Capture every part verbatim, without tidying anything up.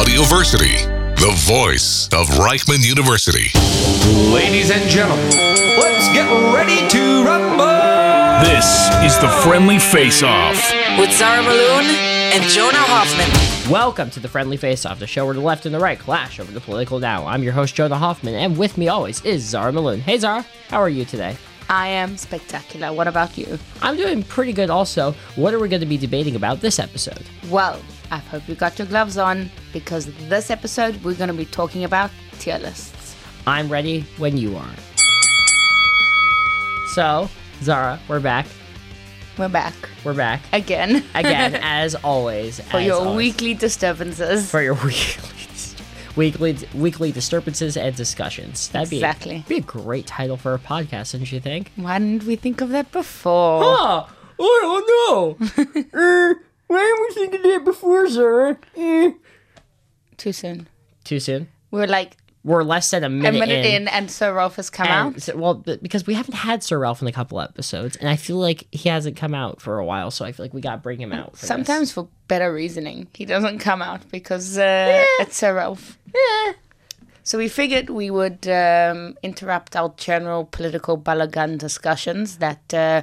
Audioversity, the voice of Reichman University. Ladies and gentlemen, let's get ready to rumble! This is the Friendly Face-Off with Zara Malone and Jonah Hoffman. Welcome to the Friendly Face-Off, the show where the left and the right clash over the political now. I'm your host, Jonah Hoffman, and with me always is Zara Malone. Hey, Zara, how are you today? I am spectacular. What about you? I'm doing pretty good also. What are we going to be debating about this episode? Well, I hope you got your gloves on, because this episode we're going to be talking about tier lists. I'm ready when you are. So, Zara, we're back. We're back. We're back. Again. Again, as always. For as your always. weekly disturbances. For your weekly weekly weekly disturbances and discussions. That'd be, exactly. be a great title for a podcast, don't you think? Why didn't we think of that before? Oh, I don't know. uh, why didn't we think of that before, Zara? Uh. Too soon. Too soon? We're like We're less than a minute, a minute in. in, and Sir Ralph has come and, out. so- well, but- because we haven't had Sir Ralph in a couple episodes, and I feel like he hasn't come out for a while, so I feel like we got to bring him out. For Sometimes this. for better reasoning. He doesn't come out because uh, it's Sir Ralph. Eh. So we figured we would um, interrupt our general political balagan discussions that uh,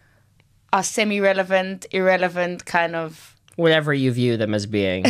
are semi-relevant, irrelevant, kind of, Whatever you view them as being.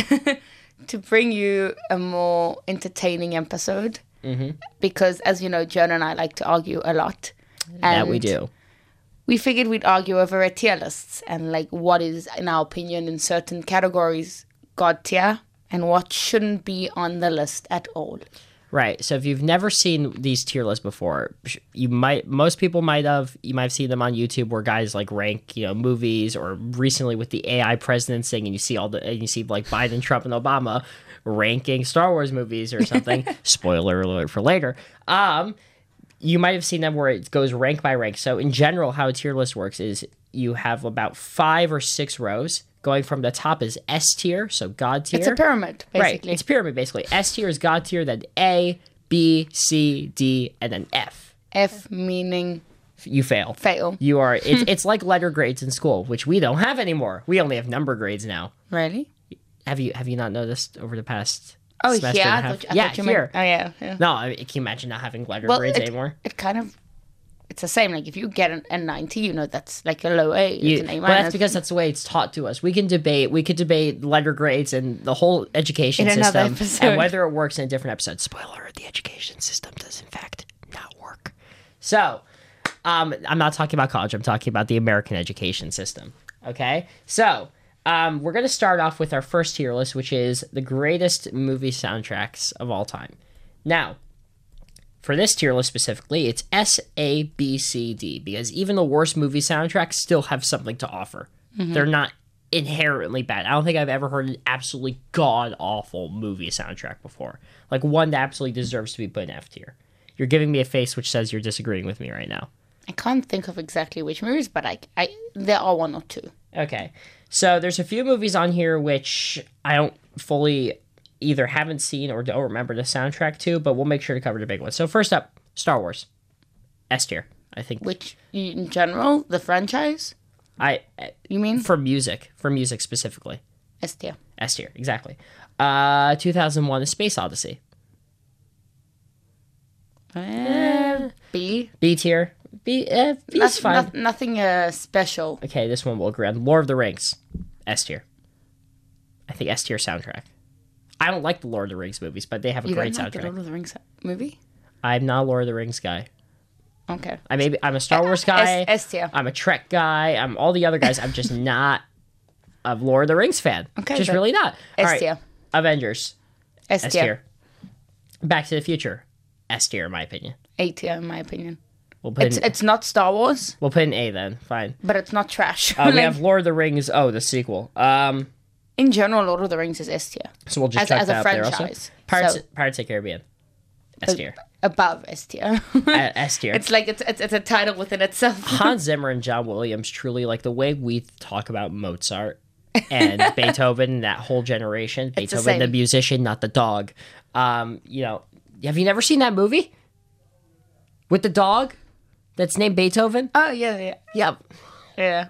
to bring you a more entertaining episode. Mm-hmm. Because, as you know, Jonah and I like to argue a lot. That we And do. We figured we'd argue over our tier lists and, like, what is, in our opinion, in certain categories, God tier, and what shouldn't be on the list at all. Right. So if you've never seen these tier lists before, you might most people might have you might have seen them on YouTube where guys like rank, you know, movies, or recently with the A I president thing, and you see all the and you see like Biden, Trump, and Obama ranking Star Wars movies or something. Spoiler alert for later. Um you might have seen them where it goes rank by rank. So in general, how a tier list works is you have about five or six rows. Going from the top is S tier, so God tier. It's a pyramid, basically. Right, it's pyramid, basically. S tier is God tier, then A, B, C, D, and then F. F meaning You fail. fail. You are. It's it's like letter grades in school, which we don't have anymore. We only have number grades now. Really? Have you have you not noticed over the past Oh, semester yeah. and I a half? thought, I yeah, thought you here. meant, oh, yeah. yeah. No, I mean, can you imagine not having letter Well, grades it, anymore? it kind of, it's the same. Like, if you get an, a ninety, you know that's like a low A. It's You, an A well, that's minus. because that's the way it's taught to us. We can debate. We could debate letter grades and the whole education In another system, episode. and whether it works in a different episode. Spoiler: alert, the education system does in fact not work. So, um, I'm not talking about college. I'm talking about the American education system. Okay, so um, we're going to start off with our first tier list, which is the greatest movie soundtracks of all time. Now, for this tier list specifically, it's S, A, B, C, D, because even the worst movie soundtracks still have something to offer. Mm-hmm. They're not inherently bad. I don't think I've ever heard an absolutely god-awful movie soundtrack before. Like one that absolutely deserves to be put in F tier. You're giving me a face which says you're disagreeing with me right now. I can't think of exactly which movies, but I, I, there are one or two. Okay. So there's a few movies on here which I don't fully either haven't seen or don't remember the soundtrack to, but we'll make sure to cover the big ones. So first up, Star Wars. S tier, I think. Which, in general, the franchise, I you mean? for music, for music specifically. S tier. S tier, exactly. Uh, two thousand one, A Space Odyssey. Uh, B. B tier. B, uh, B is Noth- fine. noth- nothing uh, special. Okay, this one we'll agree on. Lord of the Rings. S tier. I think S tier soundtrack. I don't like the Lord of the Rings movies, but they have a You great don't like the soundtrack. Lord of the Rings movie? I'm not a Lord of the Rings guy. Okay. I maybe I'm a Star Wars guy. S- S tier. I'm a Trek guy. I'm all the other guys. I'm just not a Lord of the Rings fan. Okay, just then really not. All S right. tier. Avengers. S S tier. tier. Back to the Future. S tier, in my opinion. A tier, in my opinion. We'll put It's in, it's not Star Wars, we'll put in A then. Fine. but it's not trash. Uh, we Like, have Lord of the Rings. Oh, the sequel. Um, in general, Lord of the Rings is S tier. so we'll just As- check as a that out there also. franchise. Pirates, So- Uh, Pirates of the Caribbean. S tier. Above S tier. Uh, S tier. It's like it's, it's it's a title within itself. Hans Zimmer and John Williams truly, like the way we talk about Mozart and Beethoven, that whole generation. It's the Beethoven, the same. musician, not the dog. Um, you know, have you never seen that movie with the dog that's named Beethoven? Oh yeah, yeah, Yep. yeah.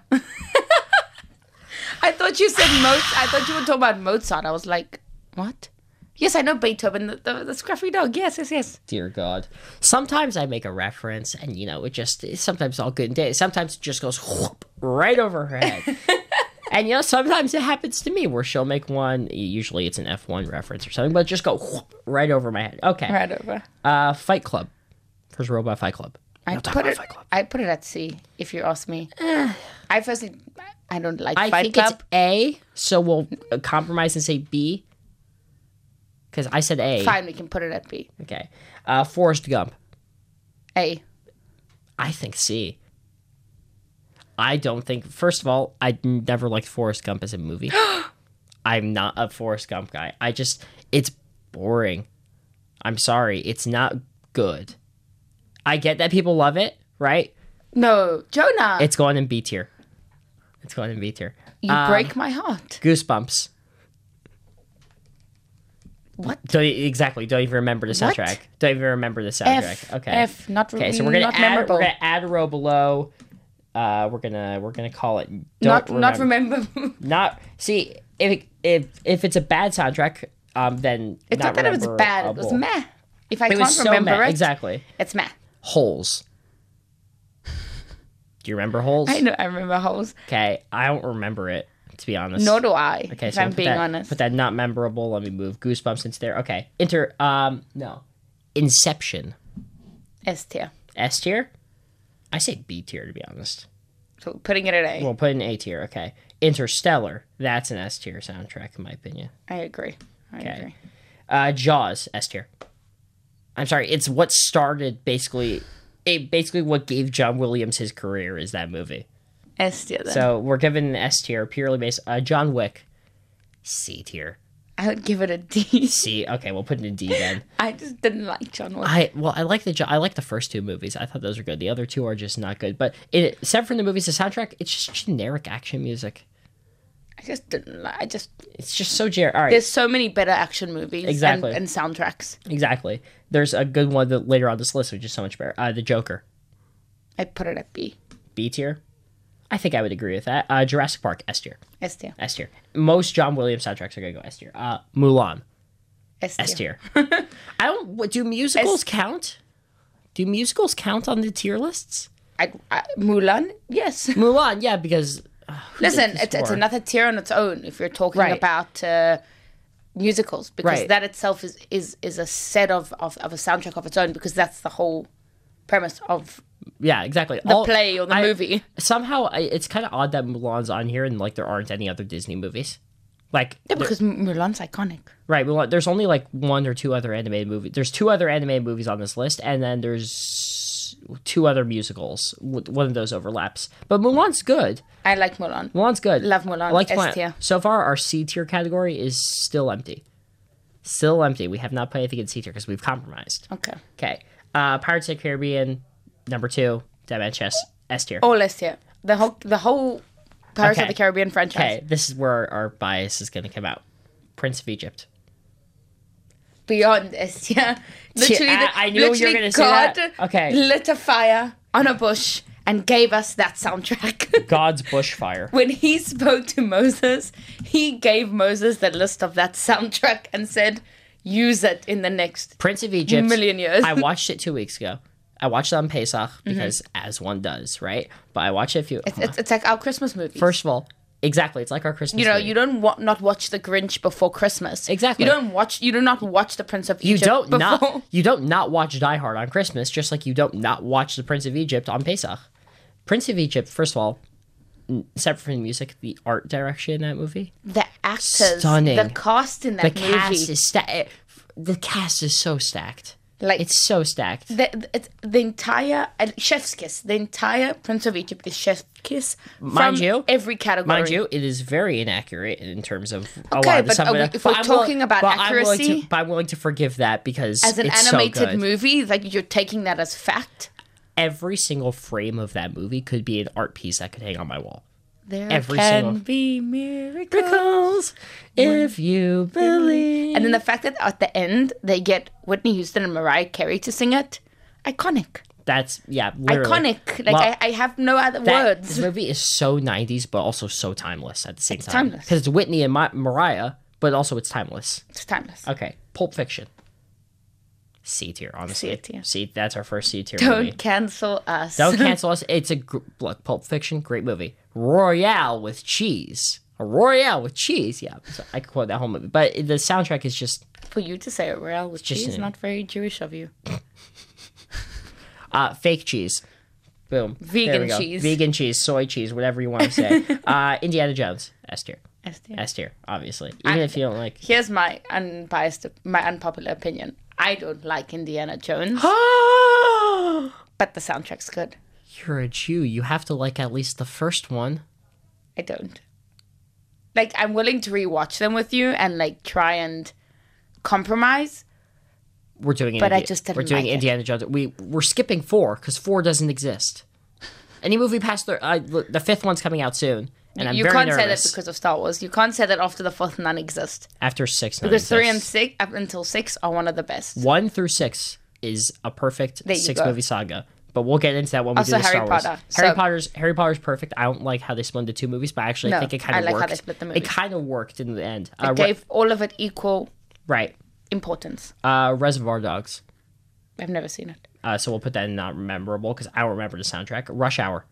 I thought you said Mozart. I thought you were talking about Mozart. I was like, what? Yes, I know Beethoven, the, the, the scruffy dog. Yes, yes, yes. Dear God. Sometimes I make a reference and, you know, it just, sometimes all good and day. Sometimes it just goes whoop, right over her head. And, you know, sometimes it happens to me where she'll make one, usually it's an F one reference or something, but just go whoop, right over my head. Okay. Right over. Uh, Fight Club. First Robot Fight Club. I Don't talk put about it. Fight Club. I put it at C. If you ask me, I firstly, I don't like I Fight think Club. it's A, so we'll uh, compromise and say B. Because I said A. Fine, we can put it at B. Okay. Uh, Forrest Gump. A. I think C. I don't think. First of all, I never liked Forrest Gump as a movie. I'm not a Forrest Gump guy. I just, it's boring. I'm sorry, it's not good. I get that people love it, right? No, Jonah. It's going in B tier. It's going in B tier. you um, break my heart. Goosebumps. What? Don't, exactly. Don't even remember the What? soundtrack. Don't even remember the soundtrack. F. Okay. F. Not. Okay, so we're gonna not add. memorable. We're gonna add a row below. Uh, we're gonna we're gonna call it. Don't not remember. not remember. Not see if if if it's a bad soundtrack, um, then It's not not that it was bad. It was rememberable. meh. If I It can't was so remember meh. it, Exactly. it's meh. Holes. Do you remember Holes? I know. I remember Holes. Okay, I don't remember it, to be honest. Nor do I. Okay, if so I'm we'll put being that, honest. Put that not memorable. Let me move Goosebumps into there. Okay, Inter. Um, no, Inception. S tier. S tier. I say B tier, to be honest. So putting it at A. We'll put it in A tier. Okay, Interstellar. That's an S tier soundtrack, in my opinion. I agree. I Okay. agree. Uh, Jaws, S tier. I'm sorry, it's what started basically, it basically what gave John Williams his career is that movie. S tier then. So we're giving an S tier purely based. Uh, John Wick, C tier. I would give it a D. C. Okay, we'll put it in D then. I just didn't like John Wick. I well, I like the Jo- I like the first two movies. I thought those were good. The other two are just not good. But it, except for the movies, the soundtrack, it's just generic action music. I just didn't like. I just It's just so generic. All right, there's so many better action movies Exactly. and, and soundtracks. exactly. There's a good one that later on this list, which is so much better. Uh, the Joker. I put it at B. B tier. I think I would agree with that. Uh, Jurassic Park, S tier. S tier. S tier. Most John Williams soundtracks are gonna go S tier. Uh, Mulan, S S tier. tier. I don't. What, do musicals count? Do musicals count on the tier lists? I, I, Mulan, yes. Mulan, yeah, because uh, who Listen, did this it's, it's for? another tier on its own if you're talking Right. about uh, musicals, because Right. that itself is, is, is a set of, of, of a soundtrack of its own, because that's the whole premise of Yeah, exactly. the play or the I- movie. Somehow, I, it's kind of odd that Mulan's on here and like there aren't any other Disney movies. Like, Yeah, there- because Mulan's iconic. right? Mulan, there's only like one or two other animated movies. There's two other animated movies on this list, and then there's two other musicals. W- One of those overlaps, but Mulan's good. I like Mulan. Mulan's good. Love Mulan. I like to S point- tier. So far, our C tier category is still empty. Still empty. We have not put anything in C tier because we've compromised. Okay. Okay. Uh, Pirates of the Caribbean, number two. Dead Man's Chest, S tier. All S tier. The whole, the whole Pirates Okay. of the Caribbean franchise. Okay, this is where our bias is going to come out. Prince of Egypt. Beyond S tier. Literally, I- the- I knew you were literally gonna say God that. Okay. lit a fire on a bush and gave us that soundtrack. God's Bushfire. When he spoke to Moses, he gave Moses the list of that soundtrack and said, use it in the next. Prince of Egypt. Million years. I watched it two weeks ago. I watched it on Pesach because, as one does, right? But I watched it a few. It's, it's, it's like our Christmas movie. First of all, exactly, it's like our Christmas. you know, movie. you don't wa- not watch The Grinch before Christmas. Exactly. You don't watch. You do not watch The Prince of You Egypt. don't before. not you don't not watch Die Hard on Christmas, just like you don't not watch The Prince of Egypt on Pesach. Prince of Egypt, first of all, n- separate from the music, the art direction in that movie, The actors, Stunning. the cast in the that movie, cast is sta- the cast is so stacked. like It's so stacked. the, it's, the entire uh, chef's kiss. The entire Prince of Egypt is chef's kiss. Mind from you- every category. Mind you, it is very inaccurate in terms of a Okay, lot of the but stuff. are we- but if we're I'm willing- talking about but I'm willing accuracy- to, but I'm willing to forgive that because as an it's animated so good. movie, like you're taking that as fact. Every single frame of that movie could be an art piece that could hang on my wall. There Every can single- be miracles. Miracles, if you believe. And then the fact that at the end they get Whitney Houston and Mariah Carey to sing it, iconic, That's yeah, literally. iconic. Like Well, I, I have no other that- words. This movie is so nineties, but also so timeless at the same It's time. timeless. Because it's Whitney and Ma- Mariah, but also it's timeless. It's timeless. Okay, Pulp Fiction. C tier, honestly. C tier. C, that's our first C tier Don't movie. cancel us. Don't cancel us. It's a gr- look. Pulp Fiction, great movie. Royale with cheese. A Royale with cheese. Yeah, so I could quote that whole movie. But the soundtrack is just For you to say Royale with Just cheese, an- not very Jewish of you. uh, fake cheese. Boom. Vegan There we go. cheese. Vegan cheese, soy cheese, whatever you want to say. uh, Indiana Jones. S tier. S tier. S tier, obviously. Even I- if you don't like. Here's my unbiased, my unpopular opinion. I don't like Indiana Jones, but the soundtrack's good. You're a Jew. You have to like at least the first one. I don't. Like, I'm willing to rewatch them with you and like try and compromise. We're doing. But I Indi- just didn't We're doing like it. Indiana Jones. We we're skipping four because four doesn't exist. Any movie past the uh, the fifth one's coming out soon, and I'm you very can't nervous. say that because of Star Wars. You can't say that after the fourth none exist. After six, none Because three and exists. six, up until six, are one of the best. One through six is a perfect There you six go. movie saga. But we'll get into that when we Also do the Harry Star Wars. Potter. Harry So- Potter's Harry Potter's perfect. I don't like how they split into two movies, but I actually No, think it kind I of like how worked. they split the It movies. kind of worked in the end. It Uh, Re- gave all of it equal right. importance. Uh, Reservoir Dogs. I've never seen it. Uh, so we'll put that in not memorable because I don't remember the soundtrack. Rush Hour.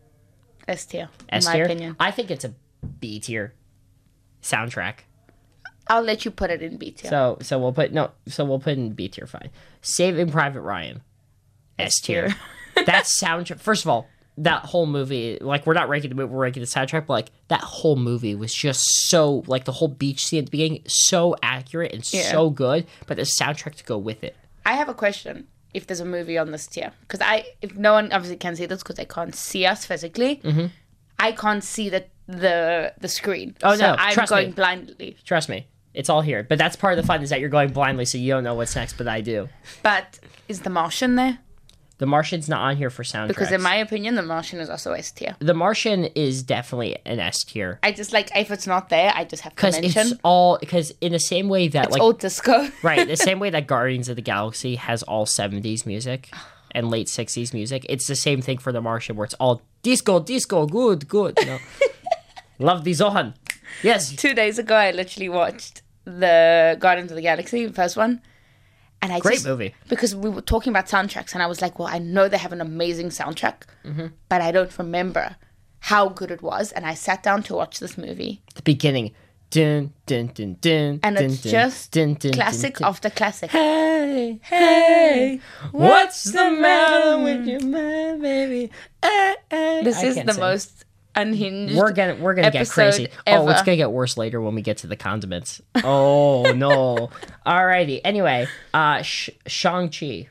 S tier, in S my tier. opinion. I think it's a B tier soundtrack. I'll let you put it in B tier. So so we'll put no. So we'll put in B tier. Fine. Saving Private Ryan. S tier. That soundtrack. First of all, that whole movie. Like we're not ranking the movie. We're ranking the soundtrack. But like that whole movie was just so like the whole beach scene at the beginning, so accurate and Yeah. so good. But the soundtrack to go with it. I have a question. If there's a movie on this tier, because I, if no one obviously can see this because they can't see us physically, Mm-hmm. I can't see the the the screen. Oh, so no, I'm trust going me. blindly. Trust me, it's all here. But that's part of the fun is that you're going blindly, so you don't know what's next. But I do. But is The Martian there? The Martian's not on here for soundtracks. Because in my opinion, The Martian is also S tier. The Martian is definitely an S tier. I just like if it's not there, I just have to Because mention. it's all because in the same way that It's like old disco. right the same way that Guardians of the Galaxy has all seventies music and late sixties music, it's the same thing for The Martian where it's all disco, disco, good, good. You know? Love the Zohan. Yes, Two days ago, I literally watched the Guardians of the Galaxy, the first one. And I Great just, movie. Because we were talking about soundtracks, and I was like, well, I know they have an amazing soundtrack, Mm-hmm. but I don't remember how good it was. And I sat down to watch this movie, the beginning. Dun, dun, dun, dun, and dun, it's dun, just dun, dun, classic dun, dun. after classic. Hey, hey, what's the matter with your mind, baby? Eh, eh. This I is can't the sing. most unhinged. We're gonna we're gonna get episode crazy. Ever. Oh, it's gonna get worse later when we get to the condiments. Oh no! Alrighty. Anyway, uh, Sh- Shang-Chi.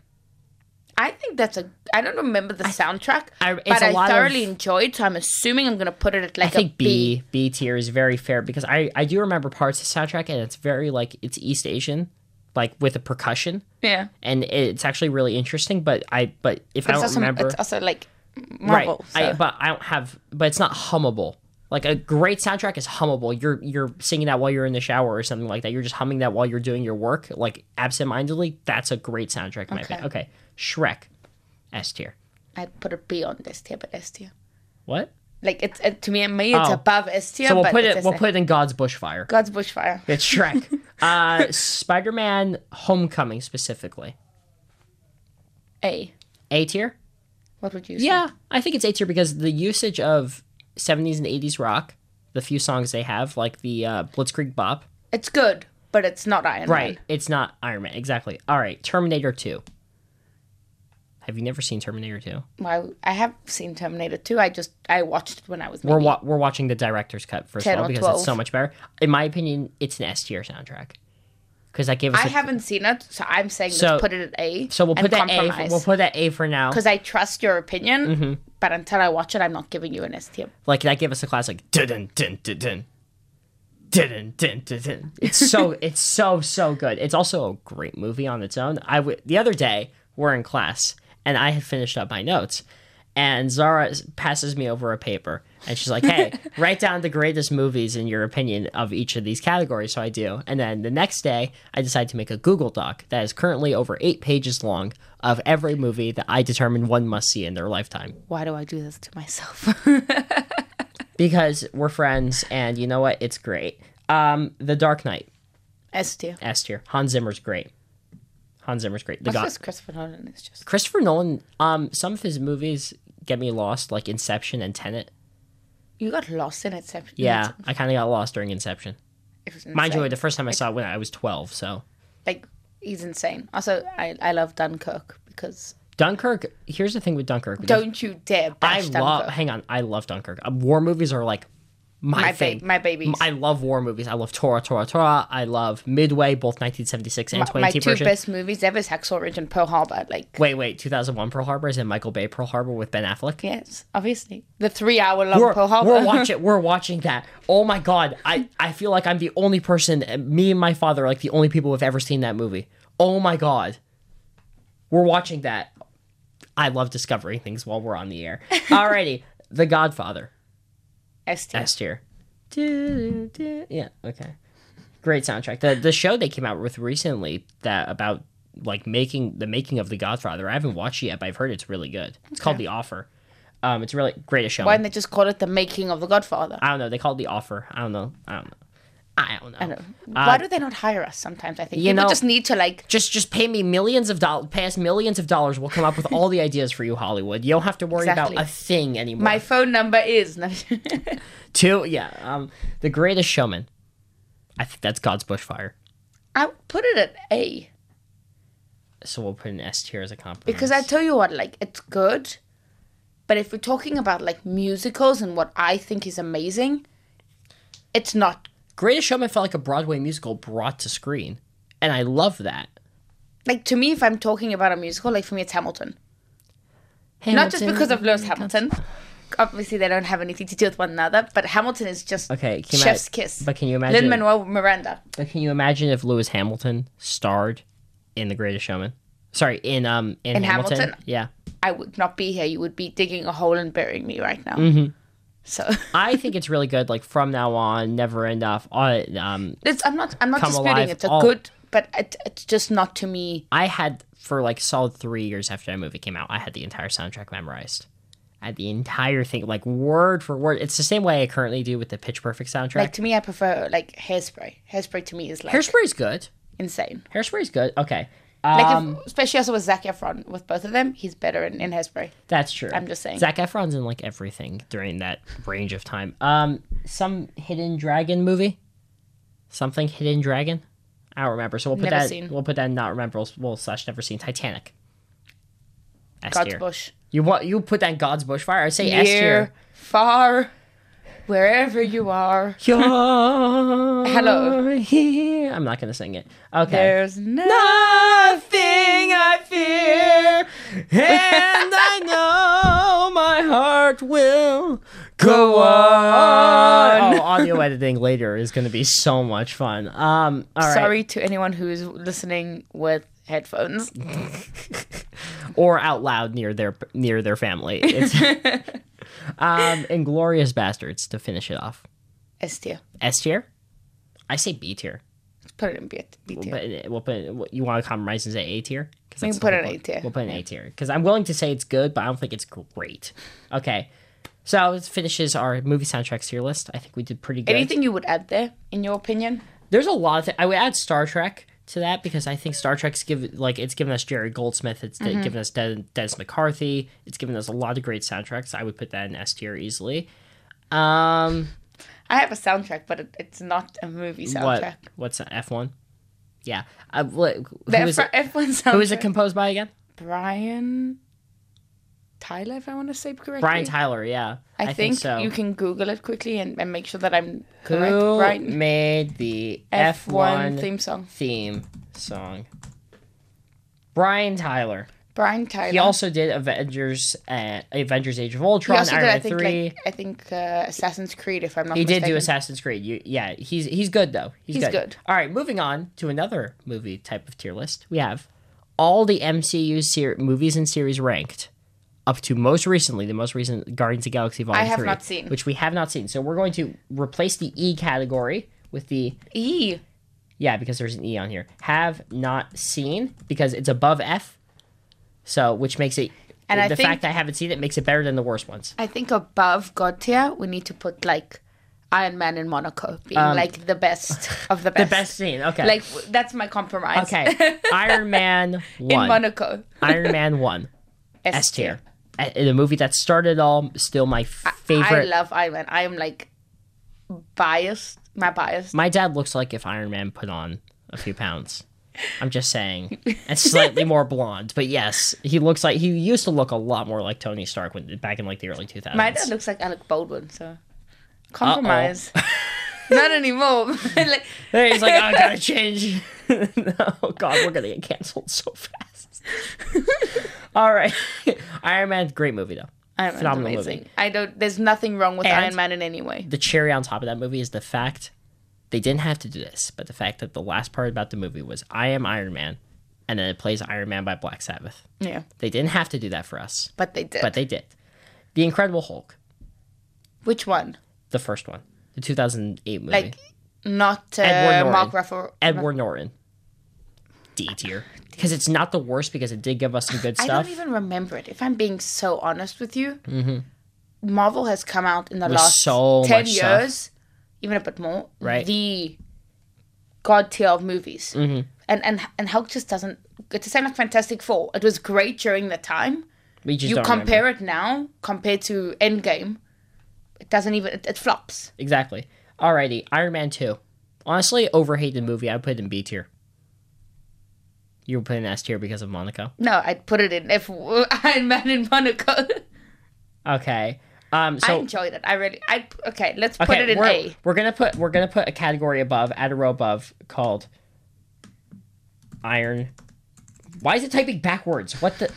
I think that's a. I don't remember the soundtrack, I- it's but a I lot thoroughly of- enjoyed. So I'm assuming I'm gonna put it at like I think a B. B B tier is very fair because I I do remember parts of the soundtrack and it's very like it's East Asian, like with the percussion, Yeah, and it's actually really interesting. But I but if but I it's don't also remember it's also like Marvel. right, I, so- but I don't have. But it's not hummable. Like a great soundtrack is hummable. You're you're singing that while you're in the shower or something like that. You're just humming that while you're doing your work, like absentmindedly. That's a great soundtrack. In my Okay. opinion. Okay, Shrek, S tier. I'd put a B on this tier, but S tier. What? Like it's it, to me, me it's Oh. above S tier. So we'll but put it's it. We'll S tier. put it in God's Bushfire. God's Bushfire. It's Shrek. uh, Spider-Man: Homecoming specifically. A. A tier. What would you say? Yeah, I think it's A tier because the usage of seventies and eighties rock, the few songs they have, like the uh, Blitzkrieg Bop. It's good, but it's not Iron Right. Man. It's not Iron Man. Exactly. All right. Terminator two. Have you never seen Terminator two? Well, I have seen Terminator two. I just I watched it when I was maybe We're wa- we're watching the director's cut first ten of all or because twelve. it's so much better. In my opinion, it's an S tier soundtrack because that gave us. I a- haven't seen it, so I'm saying So- let's put it at A. So we'll and put that A. compromise. We'll put that A for now. Because I trust your opinion, Mm-hmm. but until I watch it, I'm not giving you an S tier. Like that gave us a classic. Dun dun dun dun dun. Dun dun dun dun. It's so it's so so good. It's also a great movie on its own. I w- the other day we're in class and I had finished up my notes, and Zara s- passes me over a paper and she's like, "Hey, write down the greatest movies in your opinion of each of these categories." So I do, and then the next day I decide to make a Google Doc that is currently over eight pages long of every movie that I determined one must see in their lifetime. Why do I do this to myself? Because we're friends, and you know what? It's great. Um, The Dark Knight, S tier. S tier. Hans Zimmer's great. Hans Zimmer's great. The What's God- this Christopher Nolan is just... Christopher Nolan, um, some of his movies get me lost, like Inception and Tenet. You got lost in Inception. Yeah, I kind of got lost during Inception. It was Mind insane. you, the first time I saw it when I was twelve, so. Like, he's insane. Also, I, I love Dunkirk because... Dunkirk, here's the thing with Dunkirk. Don't you dare I bash love, Dunkirk. hang on, I love Dunkirk. Uh, war movies are like my, My, thing. ba- my babies. I love war movies. I love Tora, Tora, Tora. I love Midway, both nineteen seventy-six and my, twenty my eighteen two version. best movies ever is Hacksaw Ridge and Pearl Harbor. Like, Wait, wait, two thousand one Pearl Harbor is in Michael Bay Pearl Harbor with Ben Affleck? yes, obviously. The three-hour-long We're, Pearl Harbor. we're watching we're watching that. Oh my god. I, I feel like I'm the only person, me and my father are like the only people who have ever seen that movie. Oh my god. We're watching that. I love discovering things while we're on the air. Alrighty. The Godfather. S tier. S tier. Yeah, okay. Great soundtrack. The the show they came out with recently that about like making the making of The Godfather. I haven't watched it yet, but I've heard it's really good. It's called The Offer. Um, it's really great show. Why didn't they just call it The Making of the Godfather? I don't know. They call it The Offer. I don't know. I don't know. I don't know. I don't know. Why do they not hire us sometimes? I think you people know- just need to, like... Just just pay me millions of dollars. Pay us millions of dollars. We'll come up with all the ideas for you, Hollywood. You don't have to worry Exactly. about a thing anymore. My phone number is... Two, yeah. Um, The Greatest Showman. I think that's God's Bushfire. I would put it at A. So we'll put an S tier as a compromise. Because I tell you what, like, it's good. But if we're talking about, like, musicals and what I think is amazing, it's not. Greatest Showman felt like a Broadway musical brought to screen. And I love that. Like, to me, if I'm talking about a musical, like, for me, it's Hamilton. Not just because of Lewis Hamilton. Obviously, they don't have anything to do with one another, but Hamilton is just Okay, can you chef's ima- kiss. but can you imagine- Lin-Manuel Miranda. But can you imagine if Lewis Hamilton starred in The Greatest Showman? Sorry, in um in, In Hamilton? Hamilton? Yeah. I would not be here. You would be digging a hole and burying me right now. Mm-hmm. So I think it's really good. Like From Now On, Never Enough. Uh, um, it's, I'm not. I'm not Come disputing Alive, it's a all- good, but it, it's just not to me. I had for like solid three years after that movie came out. I had the entire soundtrack memorized. I had the entire thing, like word for word. It's the same way I currently do with the Pitch Perfect soundtrack. Like to me, I prefer like Hairspray. Hairspray to me is like Hairspray's good. insane. Hairspray's good. Okay. Like Um, if, especially also with Zac Efron, with both of them, he's better in, in Hairspray. That's true. I'm just saying. Zac Efron's in like everything during that range of time. Um, some Hidden Dragon movie, something Hidden Dragon. I don't remember. So we'll put Never that. seen. We'll put that in not remember. We'll, we'll slash never seen Titanic. S God's tier. Bush. You want you put that in God's Bushfire? I say S Near, tier. far, wherever you are. You're Hello. here. I'm not gonna sing it. Okay. There's no. Nothing I fear, and I know my heart will go on. Oh, audio editing later is going to be so much fun. Um, all right. Sorry to anyone who's listening with headphones. Or out loud near their near their family. It's, um, Inglorious Bastards to finish it off. S tier. S tier. I say B tier. Let's put it in B, B tier. But we'll put. You want to compromise and say A tier? 'Cause We that's can the put whole it in point. A tier. We'll put it in A tier because I'm willing to say it's good, but I don't think it's great. Okay, so this finishes our movie soundtracks tier list. I think we did pretty good. Anything you would add there, in your opinion? There's a lot of things. I would add Star Trek to that because I think Star Trek's give like it's given us Jerry Goldsmith. It's Mm-hmm. given us Den- Dennis McCarthy. It's given us a lot of great soundtracks. I would put that in S tier easily. Um, I have a soundtrack, but it, it's not a movie soundtrack. what? What's F one? Yeah. Uh, what, who The is F- it? F one soundtrack. Who is it composed by again? Brian Tyler, if I want to say correctly. Brian Tyler, yeah. I, I, think, so. you can Google it quickly and, and make sure that I'm correct. Who Brian made the F one F one theme song. theme song? Brian Tyler. Brian Tyler. He also did Avengers, uh, Avengers: Age of Ultron, He also Iron did, I Man think, three. like, I think uh, Assassin's Creed, if I'm not He mistaken. did do Assassin's Creed. You, yeah, he's he's good though. He's, He's good. good. All right, moving on to another movie type of tier list. We have all the M C U ser- movies and series ranked up to most recently, the most recent Guardians of the Galaxy Volume I have three, not seen. which we have not seen. So we're going to replace the E category with the E. yeah, because there's an E on here. Have not seen because it's above F. So which makes it And the I think- fact I haven't seen it makes it better than the worst ones. I think above God tier, we need to put, like, Iron Man in Monaco being Um, like the best of the The best. best scene. Okay. Like w- that's my compromise. okay. Iron Man in one. Monaco. Iron Man one. S tier. Uh, The movie that started it all. Still my favorite. I love Iron Man. I am like biased. My bias. My dad looks like if Iron Man put on a few pounds. I'm just saying. And slightly more blonde. But yes, he looks like he used to look a lot more like Tony Stark when back in like the early two thousands. My dad looks like Alec Baldwin. So compromise. Not anymore. Like, He's like, oh, I gotta change. Oh God, we're gonna get canceled so fast. All right, Iron Man, great movie though. Iron Man's Phenomenal amazing. movie. I don't. There's nothing wrong with And- Iron Man in any way. The cherry on top of that movie is the fact they didn't have to do this, but the fact that the last part about the movie was I am Iron Man, and then it plays Iron Man by Black Sabbath. Yeah, They didn't have to do that for us, but they did. but they did. The Incredible Hulk, Which one? the first one, the two thousand eight movie. Like, not uh, Edward Mark Norton. Ruffalo. Edward Norton. D tier. Because it's not the worst because it did give us some good I stuff. don't even remember it. If I'm being so honest with you, mm-hmm. Marvel has come out in the With last so ten much stuff. years, even a bit more, Right. the god tier of movies. Mm-hmm. And, and and Hulk just doesn't. It's the same like Fantastic Four. It was great during the time. We just You don't compare remember. it now compared to Endgame, it doesn't even. It, it flops. Exactly. Alrighty, Iron Man two. Honestly, overhated movie. I put it in B tier. You would put it in S tier because of Monaco. No, I'd put it in F. Iron Man in Monaco. Okay. Um. I So enjoyed it. I really. I okay. Let's put okay, it in we're, A. we're gonna put we're gonna put a category above, add a row above called Iron. Why is it typing backwards? What the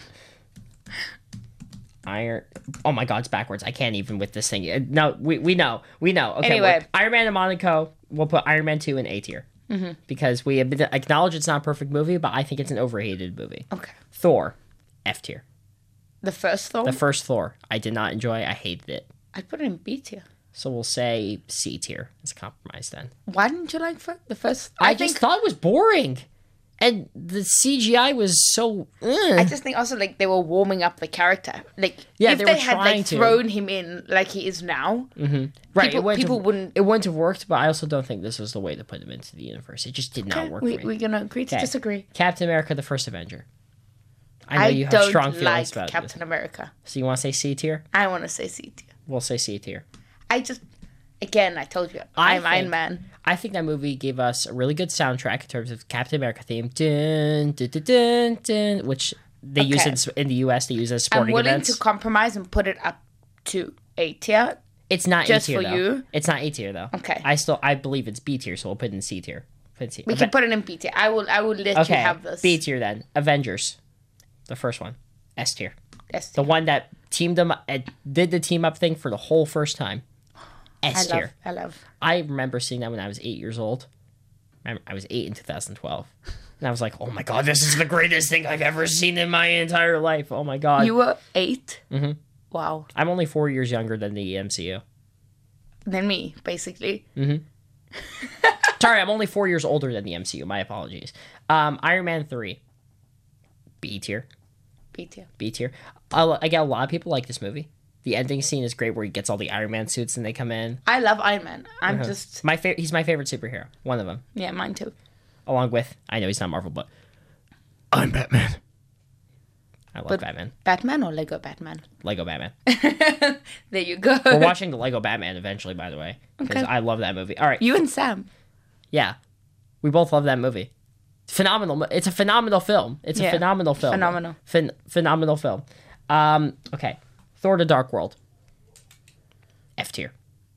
Iron? Oh my God, it's backwards. I can't even with this thing. Uh, No, we we know we know. Okay, Anyway. we're- Iron Man and Monaco. We'll put Iron Man two in A tier mm-hmm. because we have been acknowledged it's not a perfect movie, but I think it's an overhated movie. Okay. Thor, F tier. The first Thor. The first Thor, I did not enjoy. I hated it. I'd put it in B tier. So we'll say C tier. It's a compromise then. Why didn't you like fir- the first? I, I, just think. thought it was boring, and the C G I was so. eh. I just think also like they were warming up the character. Like Yeah, if they they, were had trying like to. thrown him in like he is now, right, people- it wouldn't people have, wouldn't- It wouldn't have worked, but I also don't think this was the way to put him into the universe. It just did not work we, for me. we're gonna agree to Okay. disagree. Captain America: The First Avenger. I know I, you have don't strong feelings like about Captain this. America. So you want to say C tier? I want to say C tier. We'll say C tier. I just, again, I told you, I I'm think- Iron Man. I think that movie gave us a really good soundtrack in terms of Captain America theme, dun, dun, dun, dun, dun, which they use Okay. in, in the U S. They use as I'm sporting willing events. to compromise and put it up to A tier. It's not Just A tier for though. you? It's not A tier though. Okay. I still I believe it's B tier, so we'll put it in C tier. Put it in C. We Ave- can put it in B tier. I will. I will let okay. you have this. B tier then. Avengers, the first one. S tier. S The tier. one that teamed them, uh, did the team up thing for the whole first time. I S love. tier. I love. I remember seeing that when I was eight years old. I I was eight in two thousand twelve, and I was like, "Oh my God, this is the greatest thing I've ever seen in my entire life!" Oh my God. You were eight. Mm-hmm. Wow. I'm only four years younger than the M C U. Than me, basically. Sorry, I'm only four years older than the M C U. My apologies. Um, Iron Man three. B tier. B tier. B tier. I, I get a lot of people like this movie. The ending scene is great, where he gets all the Iron Man suits and they come in. I love Iron Man. I'm just My fa- he's my favorite superhero. One of them, yeah, mine too. along with I know he's not Marvel, but I'm Batman. I love But- Batman. Batman or Lego Batman? Lego Batman. There you go. We're watching the Lego Batman eventually, by the way, because Okay. I love that movie. All right, You and Sam. yeah, we both love that movie. Phenomenal. mo- It's a phenomenal film. It's a Yeah. phenomenal film. Phenomenal. Phen- phenomenal film. Um, okay, Thor: The Dark World. F tier.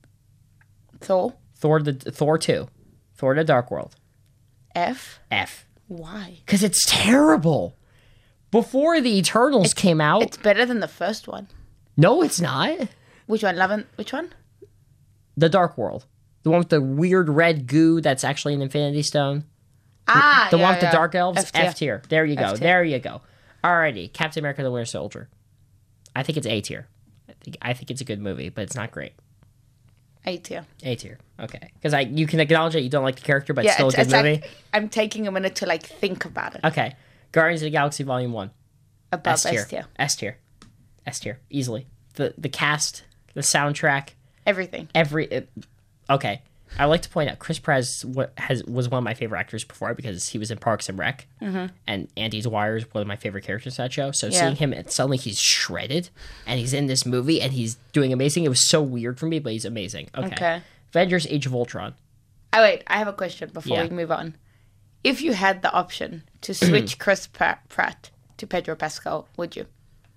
Thor. Thor the Thor two. Thor: The Dark World. F. F. Why? Because it's terrible. Before the Eternals came out, It's better than the first one. no, it's not. Which one? Love and which one? The Dark World, the one with the weird red goo that's actually an Infinity Stone. Ah, The yeah, one with yeah. the Dark Elves, F tier. F tier. There you go. F tier. There you go. Alrighty, Captain America: The Winter Soldier. I think it's A tier. I think I think it's a good movie, but it's not great. A tier. A tier. Okay, because I you can acknowledge that you don't like the character, but it's Yeah, still it's, a good it's movie. like I'm taking a minute to like think about it. Okay, Guardians of the Galaxy Volume One. Above S S tier. tier. S tier. S tier. Easily. The the cast, the soundtrack, Everything. every it, Okay. I like to point out Chris Pratt wa- has was one of my favorite actors before because he was in Parks and Rec, mm-hmm. and Andy Dwyer is one of my favorite characters in that show. So Yeah. seeing him, and suddenly he's shredded, and he's in this movie, and he's doing amazing. It was so weird for me, but he's amazing. Okay. Okay. Avengers: Age of Ultron. Oh, wait, I have a question before Yeah. we move on. If you had the option to switch Chris Pratt Pratt to Pedro Pascal, would you?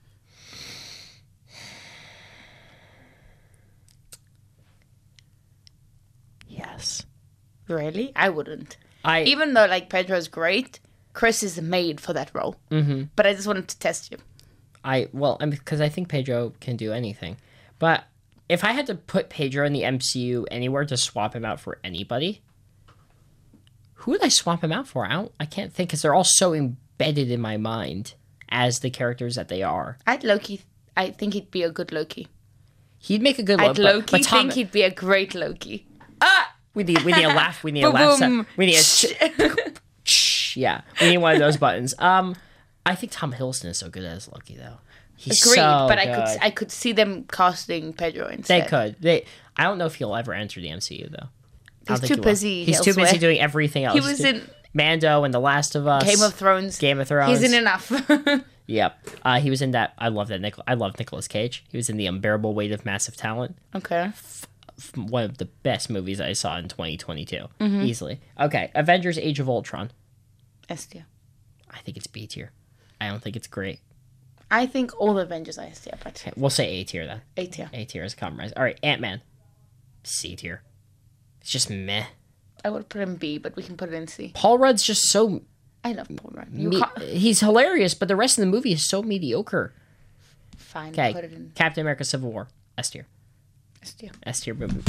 Yes. Really? I wouldn't. I Even though, like, Pedro's great, Chris is made for that role. Mm-hmm. But I just wanted to test you. I well, I because I think Pedro can do anything, but if I had to put Pedro in the M C U anywhere to swap him out for anybody, who would I swap him out for? I don't, I can't think because they're all so embedded in my mind as the characters that they are. I'd Loki. I think he'd be a good Loki. He'd make a good I'd Loki. Loki but, but Tom, think he'd be a great Loki. we need we need a laugh. We need a laugh. Boom. Set. We need a sh- yeah. We need one of those buttons. Um, I think Tom Hiddleston is so good as Loki though. He's Agreed, so but I good. could I could see them casting Pedro They instead. could. They. I don't know if he'll ever enter the M C U though. I He's don't think too he will. busy He's too elsewhere. busy doing everything else. He was in Mando and The Last of Us, Game of Thrones. Game of Thrones. He's in enough. Yep. Uh, he was in that. I love that. Nic- I love Nicolas Cage. He was in The Unbearable Weight of Massive Talent. Okay. One of the best movies I saw in twenty twenty-two. Mm-hmm. Easily. Okay. Avengers: Age of Ultron. S tier. I think it's B tier. I don't think it's great. I think all the Avengers are S tier, but We'll say A tier then. A tier. A tier is a compromise. All right. Ant-Man. C tier. It's just meh. I would put him B, but we can put it in C. Paul Rudd's just so. I love Paul Rudd. You Me- can't... he's hilarious, but the rest of the movie is so mediocre. Fine, Okay. put it in Captain America: Civil War. S tier. S tier. S tier movie.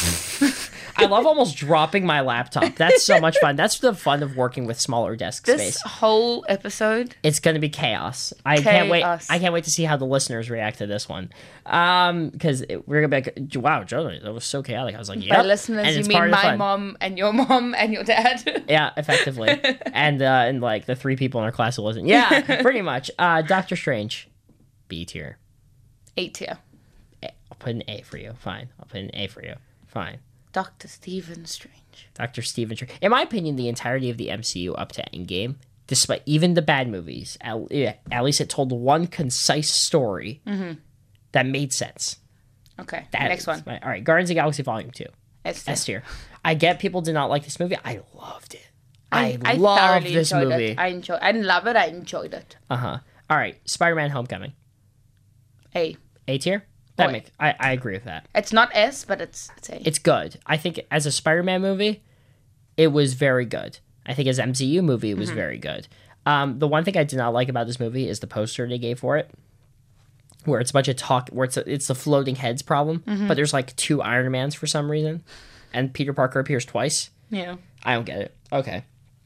I love almost dropping my laptop. That's so much fun. That's the fun of working with smaller desk This space. whole episode, It's going to be chaos. I can't wait. Chaos. I can't wait to see how the listeners react to this one. Um, because we're gonna be like, wow, Joe, that was so chaotic. I was like, yeah. by listeners, you mean my mom and your mom and your dad. Yeah, effectively, and uh, and like the three people in our class who listen. Yeah, pretty much. Uh, Doctor Strange, B tier. A tier. A- I'll put an A for you. Fine. I'll put an A for you. Fine. Doctor Stephen Strange. Doctor Stephen Strange. In my opinion, the entirety of the M C U up to Endgame, despite even the bad movies, at, yeah, at least it told one concise story that made sense. Okay, That next is one. my- all right, Guardians of the Galaxy Volume two. S tier. S tier. I get people did not like this movie. I loved it. I, I love thoroughly this enjoyed movie. It. I enjoy. I didn't love it. I enjoyed it. Uh huh. All right, Spider-Man: Homecoming. A. A tier. That Oh, make I, I agree with that. It's not S, but it's it's A. It's good. I think as a Spider-Man movie, it was very good. I think as an M C U movie, it was very good. Um, the one thing I did not like about this movie is the poster they gave for it, where it's a bunch of talk, where it's a, it's the floating heads problem, but there's like two Iron Mans for some reason, and Peter Parker appears twice. yeah. I don't get it. Okay.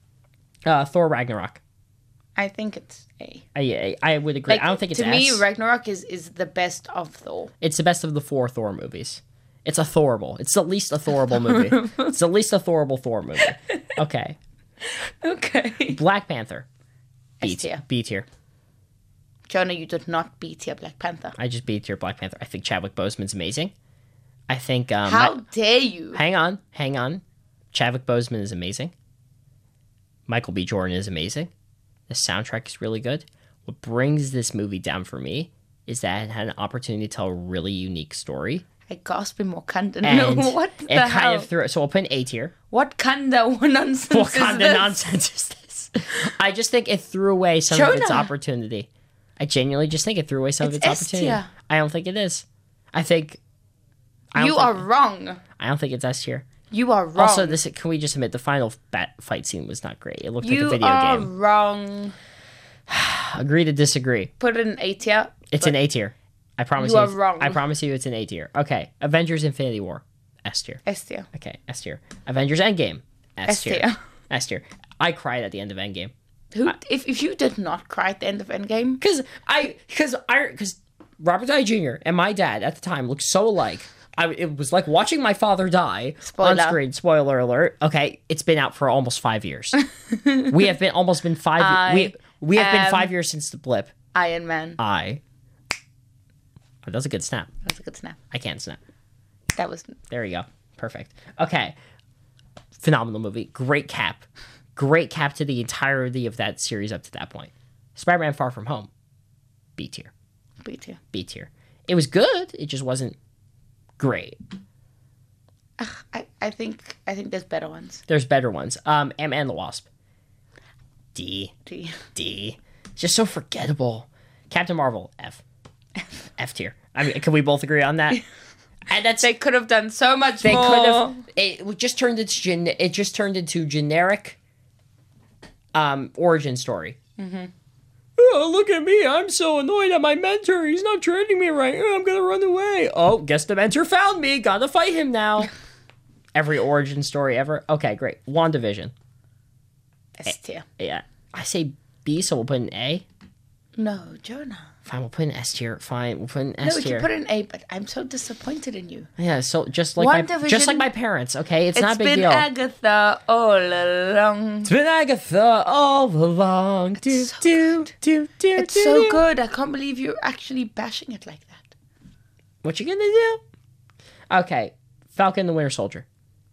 Uh, Thor Ragnarok. I think it's A. I, I, I would agree. Like, I don't think it's to me, S. Ragnarok is is the best of Thor. It's the best of the four Thor movies. It's a Thorable. It's the least a Thorable movie. It's the least a Thorable Thor movie. Okay. Okay. Black Panther. B S tier. B tier. Jonah, you did not B tier Black Panther. I just B tier Black Panther. I think Chadwick Boseman's amazing. I think. Um, How Mi- dare you? hang on, hang on. Chadwick Boseman is amazing. Michael B. Jordan is amazing. The soundtrack is really good. What brings this movie down for me is that it had an opportunity to tell a really unique story. I gasp in Wakanda. And No, what the it kind hell? of threw. So I'll put an A tier. What Kanda nonsense What is kind this? of nonsense is this? I just think it threw away some of its Jonah. opportunity. I genuinely just think it threw away some It's of its S opportunity. tier. I don't think it is. I think. I don't You think- are wrong. I don't think it's S tier. You are wrong. Also, this can we just admit the final bat fight scene was not great. It looked you like a video are game. wrong. Agree to disagree. Put it in A tier. It's but an A tier. I promise You you. are it's- wrong. I promise you, it's an A tier. Okay, Avengers: Infinity War, S tier. S tier. Okay, S tier. Avengers: Endgame, S S tier. tier. S tier. I cried at the end of Endgame. Who? if if you did not cry at the end of Endgame, Because I, because I, because Robert Downey Junior and my dad at the time looked so alike. I, it was like watching my father die on Spoiler. screen. Spoiler alert. Okay, it's been out for almost five years. we have been almost been five. I we we have been am- five years since the blip. Iron Man. I. Oh, that was a good snap. That was a good snap. I can't snap. That was There you go. Perfect. Okay. Phenomenal movie. Great cap. Great cap to the entirety of that series up to that point. Spider-Man Far From Home. B tier. B tier. B tier. It was good. It just wasn't great. I, I think I think there's better ones. There's better ones. Um, Ant-Man and the Wasp. D. D. D. It's just so forgettable. Captain Marvel. F. F. F tier. I mean, can we both agree on that? And that's They could have done so much they more. could have. It just turned into gen, it just turned into generic. Um, origin story. Mm-hmm. Oh, look at me! I'm so annoyed at my mentor. He's not treating me right. Oh, I'm gonna run away. Oh, guess the mentor found me. Gotta fight him now. Every origin story ever. Okay, great. WandaVision. S tier. Yeah, I say B, so we'll put an A. No, Jonah. Fine, we'll put an S tier. Fine, we'll put an No, S we tier. can put an A, but I'm so disappointed in you. Yeah, so just like my, WandaVision- just like my parents. Okay, it's, It's not a big been deal. Agatha all along. It's been Agatha all along. Do, so do, do, do, It's do, so do. good. I can't believe you're actually bashing it like that. What you gonna do? Okay, Falcon and the Winter Soldier.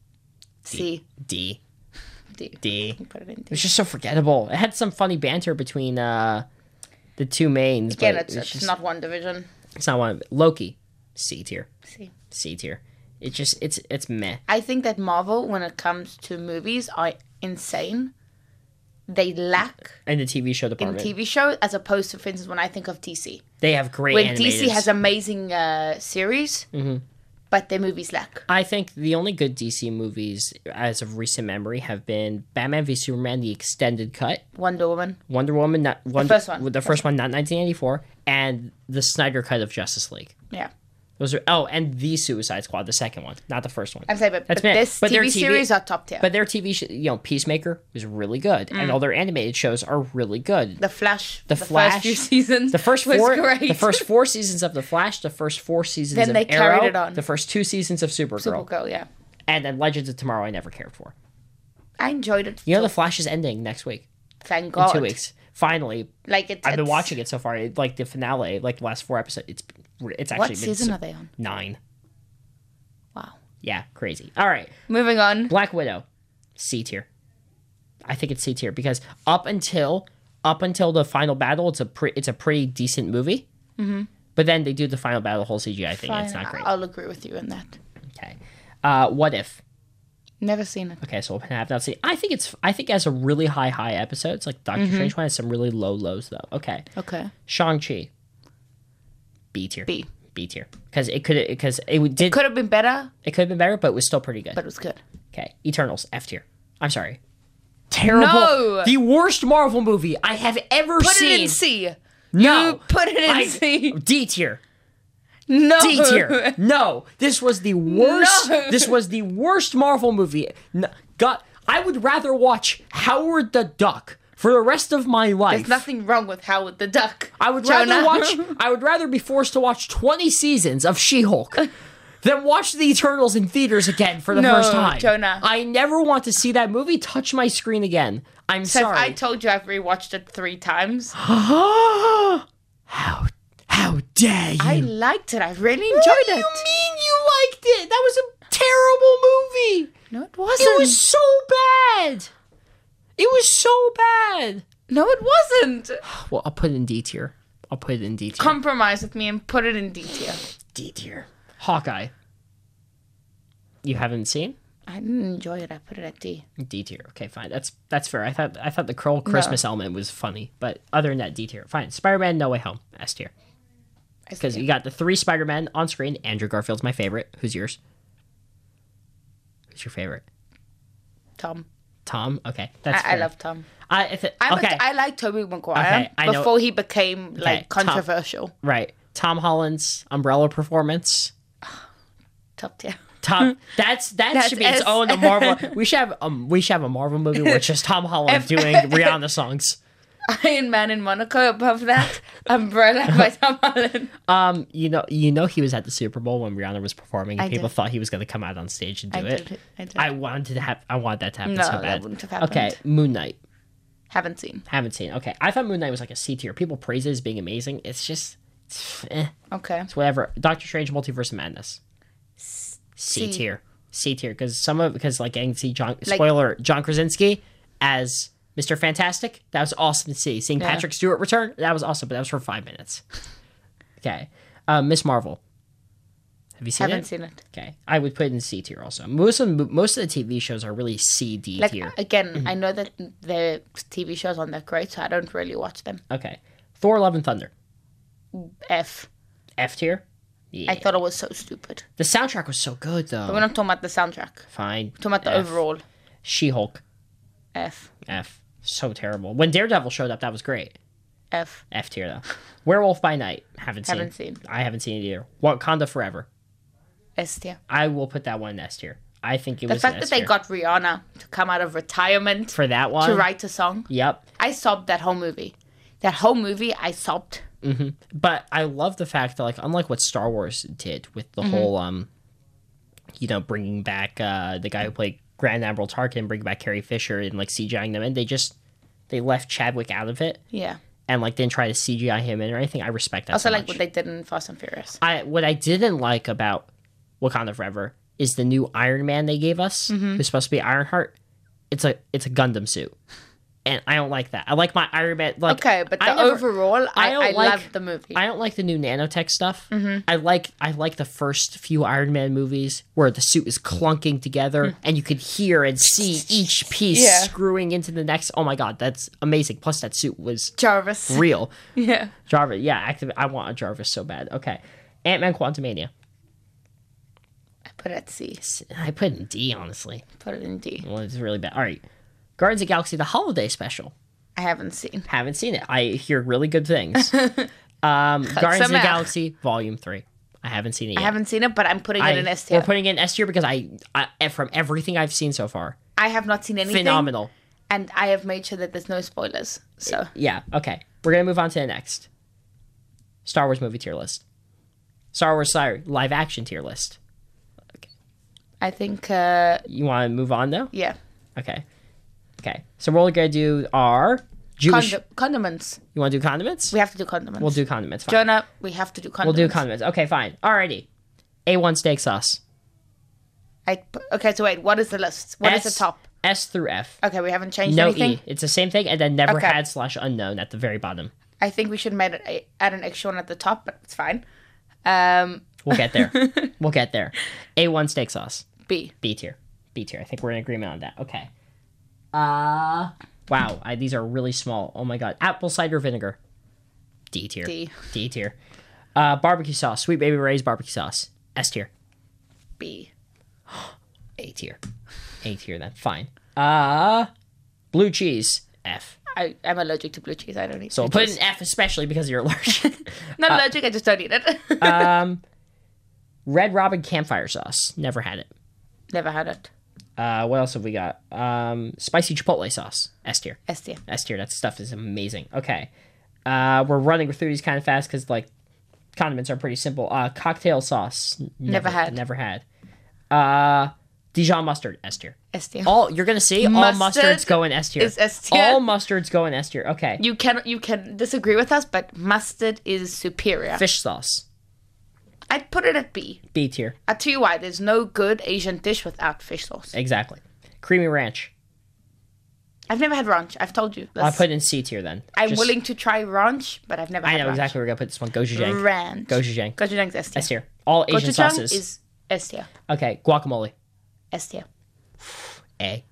C. D. D. D. You put it in It D. was just so forgettable. It had some funny banter between uh, the two mains. Again, but it's, it's, it's just, not one division. It's not one. Loki. C tier. C. C tier. It just it's it's meh. I think that Marvel, when it comes to movies, are insane. They lack And the T V show in department. T V shows, as opposed to, for instance, when I think of D C. They have great When animators. D C has amazing uh, series, but their movies lack. I think the only good D C movies, as of recent memory, have been Batman v Superman, the extended cut, Wonder Woman. Wonder Woman, not Wonder, first one. the first one, not nineteen eighty-four, and the Snyder cut of Justice League. Yeah. Those are oh, and the Suicide Squad, the second one, not the first one. I'm saying, but, That's but meh. this But T their V T V series are top tier. But their T V, sh- you know, Peacemaker was really good, Mm. and all their animated shows are really good. the Flash, The the, Flash, first few seasons, The first was four, great. the first four seasons of the Flash, the first four seasons Then of they Arrow, carried it on. the first two seasons of Supergirl, Supergirl, yeah. and then Legends of Tomorrow. I never cared for. I enjoyed it. You know, till- the Flash is ending next week. thank In God. two weeks. Finally, Like it's. I've been it's- watching it so far. It, like the finale, like the last four episodes. It's it's actually What been season so- are they on? Nine. Wow. Yeah, crazy. All right, Moving on. Black Widow, C tier. I think it's C tier because up until up until the final battle, it's a pre- it's a pretty decent movie. Mm-hmm. But then they do the final battle whole C G I thing. And it's Fine, not great. I'll agree with you on that. Okay. Uh, what if? Never seen it. Okay, so we'll have not seen. I think it's. I think it has a really high high episodes. Like Doctor Mm-hmm. Strange one has some really low lows though. Okay. Okay. Shang-Chi. B tier. B. B tier. Because it could because it did Could have been better, it could have been better, but it was still pretty good. but it was good. Okay. Eternals. F tier. I'm sorry. Terrible. No! The worst Marvel movie I have ever Put seen. it in C. No. You put it in I- C. D tier. No. D tier. No, this was the worst. No. This was the worst Marvel movie. No, God, I would rather watch Howard the Duck for the rest of my life. There's nothing wrong with Howard the Duck. I would Jonah. rather watch. I would rather be forced to watch twenty seasons of She-Hulk than watch the Eternals in theaters again for the No, first time. Jonah. I never want to see that movie touch my screen again. I'm So sorry. I told you I've rewatched it three times. how how dare you? I liked it. I really enjoyed what do it. you mean you liked it? That was a terrible movie. No, it wasn't. It was so bad. It was so bad. No, it wasn't. Well, I'll put it in D tier. I'll put it in D tier. Compromise with me and put it in D tier. D tier. Hawkeye. You haven't seen? I didn't enjoy it. I put it at D. D tier. Okay, fine. That's that's fair. I thought I thought the curl Christmas element was funny, but other than that, D tier. Fine. Spider-Man: No Way Home. S tier. Because you got the three Spider-Men on screen. Andrew Garfield's my favorite. Who's yours? Who's your favorite? Tom. Tom. Okay, that's I, I fair. love Tom. I, if it- I'm okay. a, I like Tobey Maguire Okay, I know- before he became like Okay, Tom- controversial. Right. Tom Holland's Umbrella performance. Top tier. Tom. That's that That's should be its S. own Marvel. We should have um. We should have a Marvel movie where it's just Tom Holland doing Rihanna songs. Iron Man in Monaco above that. Umbrella by Tom Holland. Um, you know, you know, he was at the Super Bowl when Rihanna was performing, and I people did. thought he was going to come out on stage and do I it. did. I did. I wanted to have. I wanted that to happen No, so that bad. wouldn't have happened. Okay, Moon Knight. Haven't seen. Haven't seen. Okay, I thought Moon Knight was like a C tier. People praise it as being amazing. It's just, it's, eh, Okay. it's whatever. Doctor Strange: Multiverse of Madness. C C. tier. C tier because some of because like getting to see John spoiler John Krasinski as Mister Fantastic, that was awesome to see. Seeing Yeah. Patrick Stewart return, that was awesome, but that was for five minutes. Okay, uh, Miss Marvel. Have you seen Haven't it? seen it. Okay, I would put it in C tier also. Most of most of the T V shows are really C D Like tier. again, I know that the T V shows aren't that great, so I don't really watch them. Okay, Thor: Love and Thunder. F. F tier. Yeah. I thought it was so stupid. The soundtrack was so good though. But we're not talking about the soundtrack. Fine. We're talking about the F. overall. She-Hulk. F. F. So terrible. When Daredevil showed up, that was great. F. F tier though. Werewolf by Night. Haven't seen. Haven't seen. I haven't seen it either. Wakanda Forever. S tier. I will put that one in S tier. I think it The was fact an that S they tier. got Rihanna to come out of retirement for that one to write a song. Yep. I sobbed that whole movie. That whole movie, I sobbed. But I love the fact that like unlike what Star Wars did with the Mm-hmm. whole um, you know, bringing back uh the guy who played Grand Admiral Tarkin, bringing back Carrie Fisher and like CGIing them, and they just they left Chadwick out of it Yeah. and like didn't try to C G I him in or anything. I respect that. Also, so like much. what they did in Fast and Furious. I what I didn't like about Wakanda Forever is the new Iron Man they gave us, Mm-hmm. who's supposed to be Ironheart. It's a it's a Gundam suit, and I don't like that. I like my Iron Man. Like Okay, but the I never- overall, I, don't I, like- love the movie. I don't like the new nanotech stuff. Mm-hmm. I like I like the first few Iron Man movies where the suit is clunking together and you could hear and see each piece Mm. Yeah. screwing into the next. Oh my god, that's amazing! Plus that suit was Jarvis. real. Yeah. Jarvis, yeah, active. I want a Jarvis so bad. Okay, Ant-Man Quantumania. I put it at C. I put it in D, honestly. Put it in D. Well, it's really bad. All right. Guardians of the Galaxy, the holiday special. I haven't seen. Haven't seen it. I hear really good things. um, Guardians of the Sameach. Galaxy, Volume three. I haven't seen it yet. I haven't seen it, but I'm putting I, it in S tier. We're putting it in S tier because I, I, from everything I've seen so far, I have not seen anything. phenomenal. And I have made sure that there's no spoilers. So Yeah, okay. We're going to move on to the next. Star Wars movie tier list. Star Wars, sorry, live action tier list. I think, uh, You want to move on, though? yeah. Okay. Okay. So what we're going to do are Jewish... Condi- condiments. You want to do condiments? We have to do condiments. We'll do condiments. Fine. Jonah, we have to do We'll condiments. do condiments. Okay, fine. Alrighty. A one steak sauce. I pu- okay, so wait, what is the list? What is S, the top? S through F. Okay, we haven't changed No anything. E. It's the same thing, and then never Okay. had slash unknown at the very bottom. I think we should made it a, add an extra one at the top, but it's fine. Um, We'll get there. we'll get there. A one steak sauce. B. B tier. B tier. I think we're in agreement on that. Okay. Uh wow. I, these are really small. Oh my god. Apple cider vinegar. D tier. D. D tier. Uh, barbecue sauce. Sweet Baby Ray's barbecue sauce. S tier. B. A tier. A tier then. Fine. Uh blue cheese. F. I, I'm allergic to blue cheese. I don't eat So blue we'll put cheese. it in F, especially because you're allergic. Not allergic, I just don't eat it. um, Red Robin campfire sauce. Never had it. Never had it. Uh, what else have we got? Um, spicy chipotle sauce. S tier. S tier. S tier. That stuff is amazing. Okay. Uh, we're running through these kind of fast because like condiments are pretty simple. Uh, cocktail sauce. N- Never had. Never had. Uh, Dijon mustard. S tier. S tier. All you're gonna see. All Mustard mustards go in S tier. is S tier. All mustards go in S tier. Okay. You can you can disagree with us, but mustard is superior. Fish sauce. I'd put it at B. B tier. I'll tell you why. There's no good Asian dish without fish sauce. Exactly. Creamy ranch. I've never had ranch. I've told you. I'll This. put it in C tier then. I'm Just- willing to try ranch, but I've never I had know ranch. exactly where we're gonna put this one. Gochujang. Ranch. Gochujang. Gochujang's S tier. S tier. All Asian Gochujang sauces. is S tier. Okay. Guacamole. S tier. A.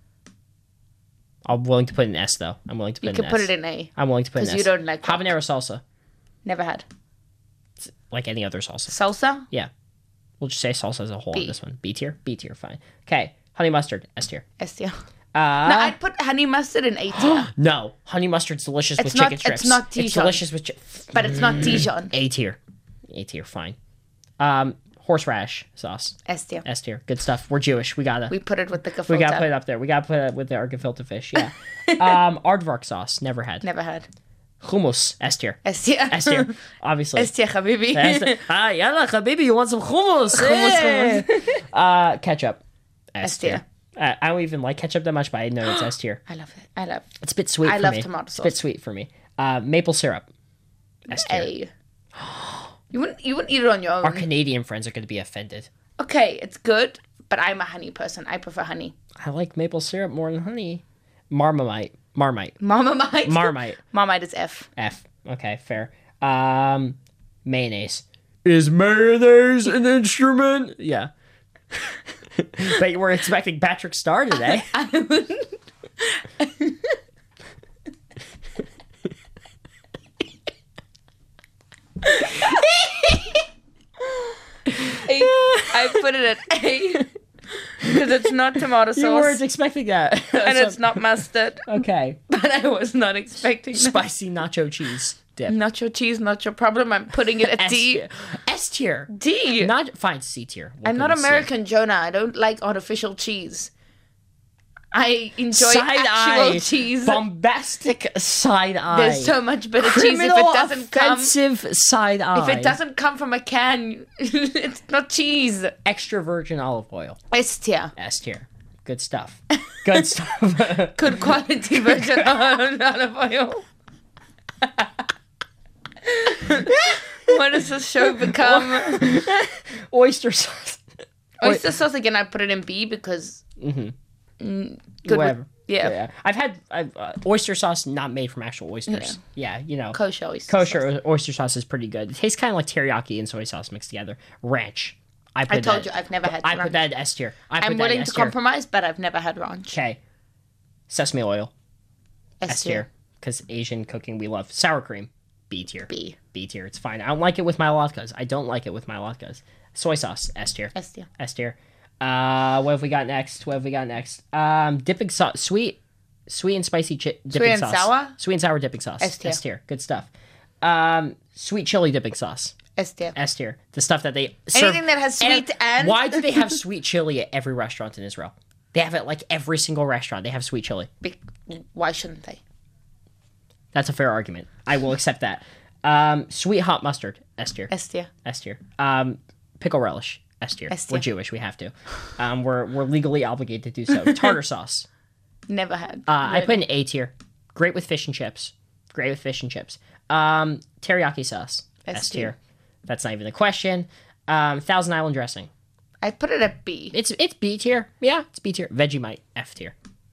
I'm willing to put in S though. I'm willing to put You in can S. put it in A. I'm willing to put in 'Cause S. you don't like guac. habanero salsa, Never had. like any other salsa. Salsa? Yeah. We'll just say salsa as a whole B. on this one. B tier. B tier. Fine. Okay. Honey mustard. S tier. S tier. Uh, No, I'd put honey mustard in A tier. no. Honey mustard's delicious It's with not- chicken it's strips. not It's Dijon. delicious with. Chi- But it's not Dijon. A tier. A tier. Fine. Um, horseradish sauce. S tier. S tier. Good stuff. We're Jewish. We gotta. We put it with the gefilte. We gotta put it up there. We gotta put it with our gefilte fish. Yeah. um, aardvark sauce. Never had. Never had. Hummus. S tier. S tier. S tier. Obviously. S tier, habibi. S tier. Ah, yalla, habibi, you want some hummus? Hey! Uh, ketchup. S S tier. tier. Uh, I don't even like ketchup that much, but I know it's S tier. I love it. I love It's a bit sweet I for love me. tomato It's a bit sauce. sweet for me. Uh, maple syrup. S tier. A. You wouldn't you wouldn't eat it on your own. Our Canadian friends are going to be offended. Okay, it's good, but I'm a honey person. I prefer honey. I like maple syrup more than honey. Marmite. Marmite. Marmite. Marmite. Marmite is F. F. Okay, fair. Um, mayonnaise. Is mayonnaise an instrument? Yeah. But we're expecting Patrick Star today. A, I put it at A because it's not tomato sauce. You weren't expecting that. and So- it's not mustard. Okay. But I was not expecting that. Spicy nacho cheese dip. Nacho cheese, not your problem. I'm putting it at S D. tier. S tier. D. Not fine. C tier. We'll I'm put not it in C. American, Jonah. I don't like artificial cheese. I enjoy Side actual eye. cheese. Bombastic side eye. There's so much better cheese if Criminal it doesn't come. offensive side eye. If it doesn't come from a can, it's not cheese. Extra virgin olive oil. S tier. S tier. Good stuff. Good stuff. Good quality virgin olive oil. What does this show become? Oyster sauce. Oyster sauce again. I put it in B because mm, good. Whatever. Yeah. I've had I've, uh, oyster sauce not made from actual oysters. Yeah, you know. Kosher oyster Kosher sauce. oyster sauce is pretty good. It tastes kind of like teriyaki and soy sauce mixed together. Ranch. I, put I told that, you I've never had I put ranch. that in S tier. I put I'm that in willing S to tier. compromise, but I've never had ranch. Okay. Sesame oil. S S tier. Because Asian cooking we love. Sour cream. B tier. B. B tier. It's fine. I don't like it with my latkes. I don't like it with my latkes. Soy sauce. S tier. S tier. S tier. Uh, what have we got next? What have we got next? Um, dipping sauce. Sweet. Sweet and spicy chi- dipping and sauce. sour? Sweet and sour dipping sauce. S tier. S tier. Good stuff. Um, sweet chili dipping sauce. S tier. S tier. The stuff that they serve. Anything that has sweet and- Why do they have sweet chili at every restaurant in Israel? They have it like every single restaurant. They have sweet chili. Be- Why shouldn't they? That's a fair argument. I will accept that. Um, sweet hot mustard. S tier. S tier. S tier. Um, pickle relish. S tier. S tier. We're Jewish. We have to. Um, we're we're legally obligated to do so. Tartar sauce. Never had. Uh, I put in A tier. Great with fish and chips. Great with fish and chips. Um, teriyaki sauce. S S tier. tier. That's not even a question. Um, Thousand Island dressing. I put it at B. It's it's B tier. Yeah, it's B tier. Vegemite. F tier.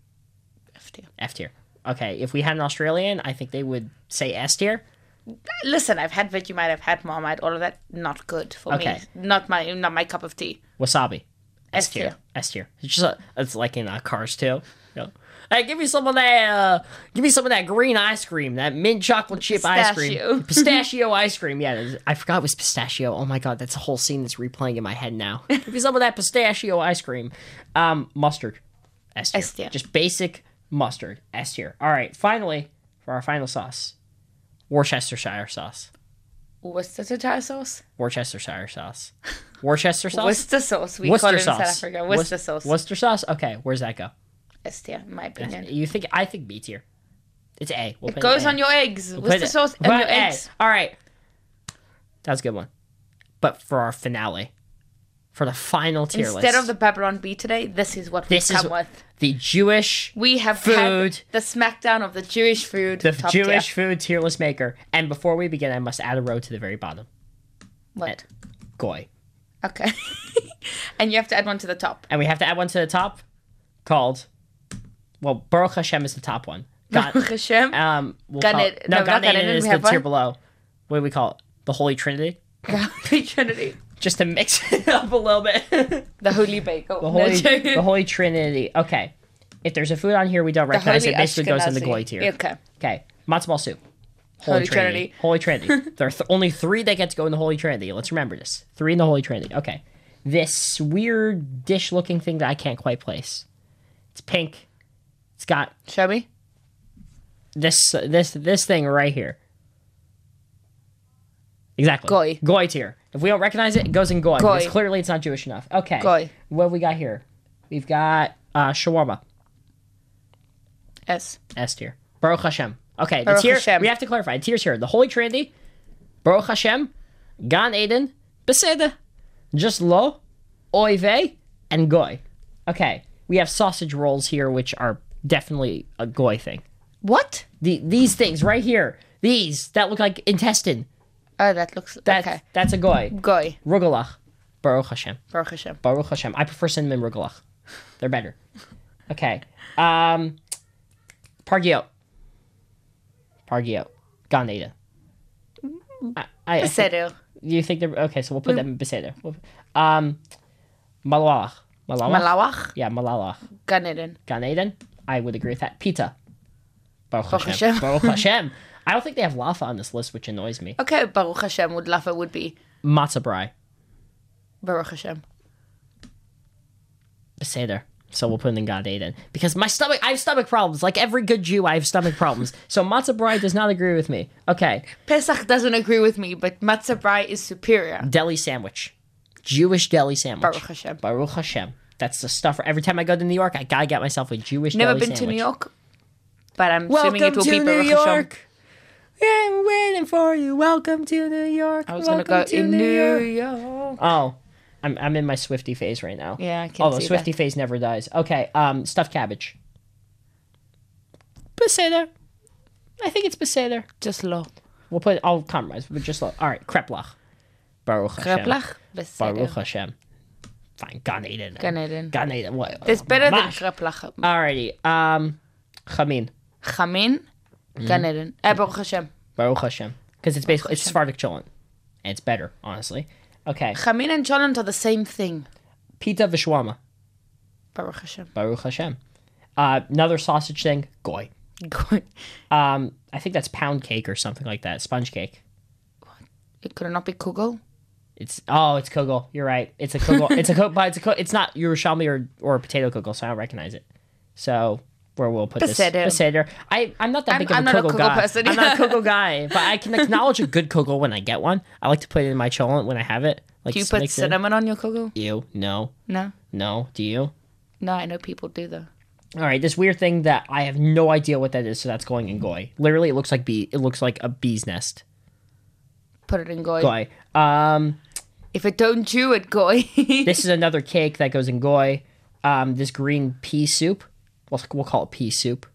F tier. F tier. Okay, if we had an Australian, I think they would say S tier. Listen, I've had Vegemite, I've had Marmite, all of that. Not good for Okay. me. Not my not my cup of tea. Wasabi. S S tier. tier. S tier. It's just a, it's like in uh, Cars too. You know? Hey, give me some of that. Uh, give me some of that green ice cream, that mint chocolate chip ice Pistachio. cream, pistachio ice cream. Yeah, there's- I forgot it was pistachio. Oh my god, that's a whole scene that's replaying in my head now. Give me some of that pistachio ice cream. Um, mustard. S tier. S tier. Just basic mustard. S tier. All right, finally for our final sauce, Worcestershire sauce. Worcestershire sauce? Worcestershire sauce. Worcester sauce. Worcester sauce. We Worcester call it in sauce. South Africa. Worcester Wor- sauce. Worcester sauce. Okay, where's that go? S tier, in my opinion. You think? I think B tier. It's A. We'll It put goes A. on your eggs. Put Worcester it- sauce put on your A. eggs. All right. That's a good one. But for our finale, for the final tier Instead list, of the Babylon Bee today, this is what we've this is come with. the Jewish We have food. had the smackdown of the Jewish food. the top Jewish tier. food tier list maker. And before we begin, I must add a row to the very bottom. What? Goy. Okay. And you have to add one to the top. And we have to add one to the top called, well, Baruch Hashem is the top one. Gan, Baruch Hashem. um, we'll Gan call Ed- it, no, no, Gan not Gan Eden Eden, is we the have tier one. below. What do we call it? The Holy Trinity? Holy Trinity. Just to mix it up a little bit. The Holy Bagel. The Holy, the Holy Trinity. Okay. If there's a food on here we don't recognize, Holy it basically goes in the Ashkenazi. Goy tier. Okay. Okay. Matzo ball soup. Holy, Holy Trinity. Trinity. Holy Trinity. There are th- only three that get to go in the Holy Trinity. Let's remember this. Three in the Holy Trinity. Okay. This weird dish-looking thing that I can't quite place. It's pink. It's got Show me. this this this thing right here. Exactly. Goy. Goy tier. If we don't recognize it, it goes in Goy. Goy. Because clearly it's not Jewish enough. Okay. Goy. What have we got here? We've got uh, shawarma. S. S tier. Baruch Hashem. Okay, the Baruch tier, Hashem. we have to clarify. Tiers here. The Holy Trinity, Baruch Hashem, Gan Eden, Beseda, Just Lo, Oive, and Goy. Okay, we have sausage rolls here, which are definitely a Goy thing. What? The, these things right here, these, that look like intestine, Oh, that looks... that, okay. that's a Goy. Goy. Rugelach, Baruch Hashem. Baruch Hashem. Baruch Hashem. I prefer cinnamon rugelach. They're better. Okay. Um, Pargiot. Pargiot. Gan Eden. I, I, I think, Beseder. you think they're okay? So we'll put them in Beseder. Um, Malawach. Malawach. Malawach. Yeah, Malalach. Gan Eden. Gan Eden. I would agree with that. Pita. Baruch, Baruch Hashem. Hashem. Baruch Hashem. I don't think they have Lafa on this list, which annoys me. Okay, Baruch Hashem would lafa would be Matzah brai. Baruch Hashem. Beseder. So we'll put it in God Eden. Because my stomach, I have stomach problems. Like every good Jew, I have stomach problems. So matzah brai does not agree with me. Okay. Pesach doesn't agree with me, but matzah brai is superior. Deli sandwich. Jewish deli sandwich. Baruch Hashem. Baruch Hashem. That's the stuff. Every time I go to New York, I gotta get myself a Jewish Never deli been sandwich. to New York, but I'm Welcome assuming it will to be New Baruch York. Hashem. I'm waiting for you. Welcome to New York. I was gonna Welcome go to in New New York. York. Oh, I'm I'm in my Swifty phase right now. Yeah, I can Although see Swifty that. phase never dies. Okay, um, stuffed cabbage. Beseder. I think it's Beseder. Just low. We'll put. I'll compromise. But just look. All right, kreplach. Baruch Hashem. Kreplach. Baruch Beseder. Hashem. Fine. Gan Eden. Gan Eden. Gan Eden. What? It's better than Mash. kreplach. Alrighty. Um, Chamin. Chamin. Mm-hmm. Gan Eden. Eh, Baruch Hashem. Baruch Hashem. Because it's basically it's Sephardic cholent, and it's better, honestly. Okay. Chamin and cholent are the same thing. Pita v'shwama. Baruch Hashem. Baruch Hashem. Uh, another sausage thing. Goy. Good. Um, I think that's pound cake or something like that. Sponge cake. It could not be kugel. It's oh, it's kugel. You're right. It's a kugel. It's a kugel, but it's a kugel. It's not Yerushalmi or or a potato kugel, so I don't recognize it. So where we'll put Beseder. this? Beseder. I I'm not that I'm- big of I'm a not a kugel kugel guy. person. I'm not a kugel guy, but I can acknowledge a good kugel when I get one. I like to put it in my cholent when I have it. Like Do you just put mix it in. cinnamon on your kugel? Ew. No. No. No. Do you? No, I know people do though. All right, this weird thing that I have no idea what that is, so that's going in goy. Literally, it looks like bee. It looks like a bee's nest. Put it in goy. Goy. Um, If it don't chew it, goy. this is another cake that goes in goy. Um, this green pea soup. We'll, we'll call it pea soup.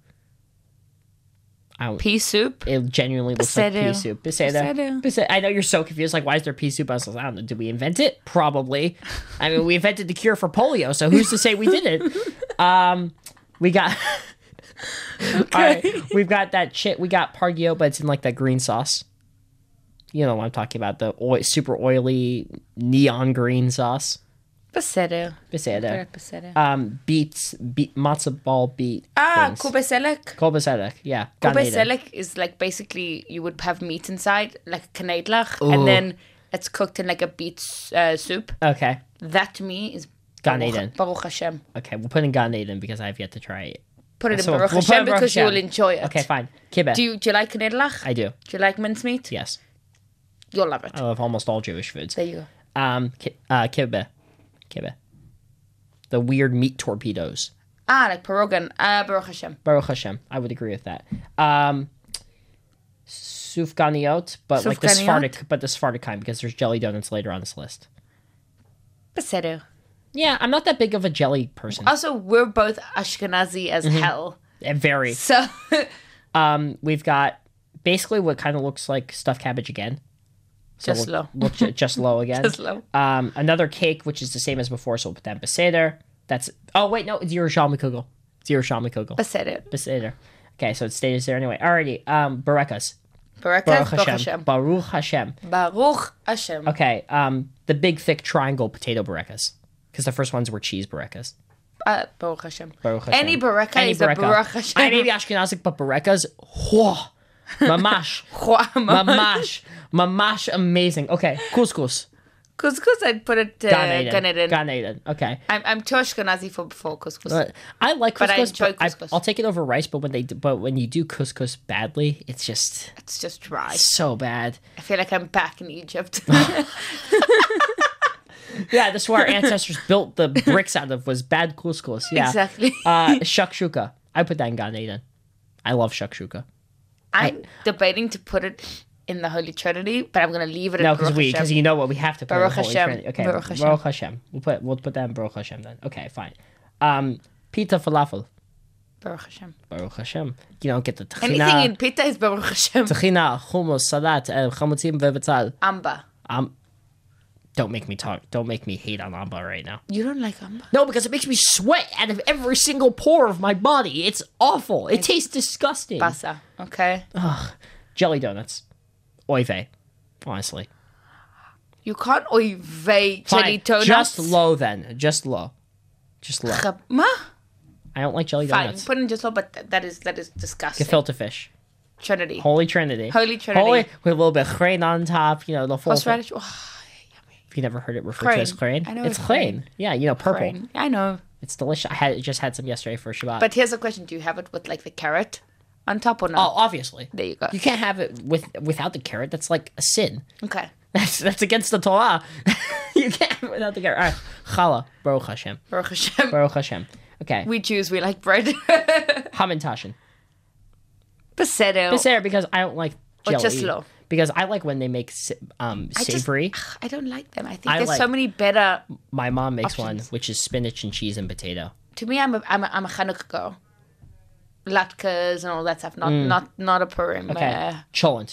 I don't, Pea soup. it genuinely looks like pea Beseder. soup. Beseder. Beseder. Beseder. I know you're so confused. Like, why is there pea soup? I was like, I don't know. Did we invent it? Probably. I mean, we invented the cure for polio, so who's to say we didn't? Um, we got. All right, we've got that shit. We got pargio, but it's in like that green sauce. You know what I'm talking about? The oil, super oily neon green sauce. Beseder. Beseder. Beseder. Um, beets, beet, matzo ball beet. Ah, things. kubeselek. Kol besedek, yeah. Gan Eden. Kubeselek is like basically you would have meat inside, like a knedlach, and then it's cooked in like a beet uh, soup. Okay, That to me is Gan Baruch, Eden. Baruch Hashem. okay. We'll put in Gan Eden because I have yet to try it. Put it in So Baruch we'll put it Hashem in Baruch because you will Hashem. enjoy it. Okay, fine. Kibbeh. Do you do you like knedlach? I do. Do you like mincemeat? Yes. You'll love it. I love almost all Jewish foods. There you go. Um, ki- uh, kibbeh. Kibbeh. The weird meat torpedoes. Ah, like pierogan. Ah, Baruch Hashem. Baruch Hashem. I would agree with that. Um, Sufganiot, but like the Sufganiyot? Sephardic, but the Sephardic kind because there's jelly donuts later on this list. Beseder. Yeah, I'm not that big of a jelly person. Also, we're both Ashkenazi as Mm-hmm. hell. Eh, Very. So, Um, we've got basically what kind of looks like stuffed cabbage again. So Just we'll, low. We'll ju- just low again. Just low. Um, another cake, which is the same as before, so we'll put that in Beseder. That's oh wait, no, it's Yerushalmi Kugel. It's Yerushalmi Kugel. Beseder. Beseder. Okay, so it stays there anyway. Alrighty. Um, Barekas. Baruch Baruch Hashem. Hashem. Baruch Hashem. Baruch Hashem. Okay. Um, the big thick triangle potato Barekas. Because the first ones were cheese Barekas. Uh, Baruch Hashem. Baruch Hashem. Any Baraka is a Baruch Hashem. I may be Ashkenazic, but Barekas, whoa, mamash, mamash, mamash, amazing. Okay, couscous, Couscous, I'd put it uh, Gan Eden, Gan Eden. Gan Eden. Okay, I'm, I'm too Ashkenazi for before couscous. But I like But I couscous, enjoy but I couscous. I'll take it over rice. But when they, do, but when you do couscous badly, it's just It's just dry. so bad. I feel like I'm back in Egypt. Yeah, that's where our ancestors built the bricks out of was bad couscous. Yeah, Exactly. Uh, shakshuka. I put that in Gan Eden. I love shakshuka. I'm debating to put it in the Holy Trinity, but I'm going to leave it No, in because Baruch we Hashem. because you know what we have to put Baruch in the Holy Hashem. Trinity. Okay, Baruch Baruch Hashem. Hashem. We'll put we'll put that in Baruch Hashem then. Okay, fine. Um, pita falafel. Baruch Hashem. Baruch Hashem. You don't get the Anything tahina, in pita is Baruch Hashem. tahina, hummus, salat, uh, chamutzim ve'betzal. Amba. Um, Don't make me talk. Don't make me hate on Amba right now. You don't like Amba? No, because it makes me sweat out of every single pore of my body. It's awful. It tastes disgusting. Pasa, okay? Jelly donuts. Oy vey. Honestly. You can't oy vey Fine. jelly donuts. Just low then. Just low. Just low. Ma? I don't like jelly Fine, donuts. put in just low, but th- that is that is disgusting. Gefilte fish. Trinity. Holy Trinity. Holy Trinity. Holy, with a little bit of grain on top, you know, the full thing. Horseradish. Oh, If you never heard it referred to as Crane. grain, I know it's it's grain. Yeah, you know, purple. Crane. I know. It's delicious. I had just had some yesterday for Shabbat. But here's a question: do you have it with like the carrot on top or oh, not? obviously. There you go. You can't have it with without the carrot. That's like a sin. Okay. That's that's against the Torah. You can't have it without the carrot. All right. Challah. Baruch Hashem. Baruch Hashem. Baruch Hashem. Okay. We Jews, we like bread. Hamantashen. Beseder. Beseder because I don't like Or jelly. just low. Because I like when they make sa- um, I just- savory. I don't like them. I think I there's like- so many better. My mom makes options. one, which is spinach and cheese and potato. To me, I'm a I'm a, I'm a Chanukah girl. Latkes and all that stuff. Not not not a Purim. Mm. Okay. Uh, Cholent.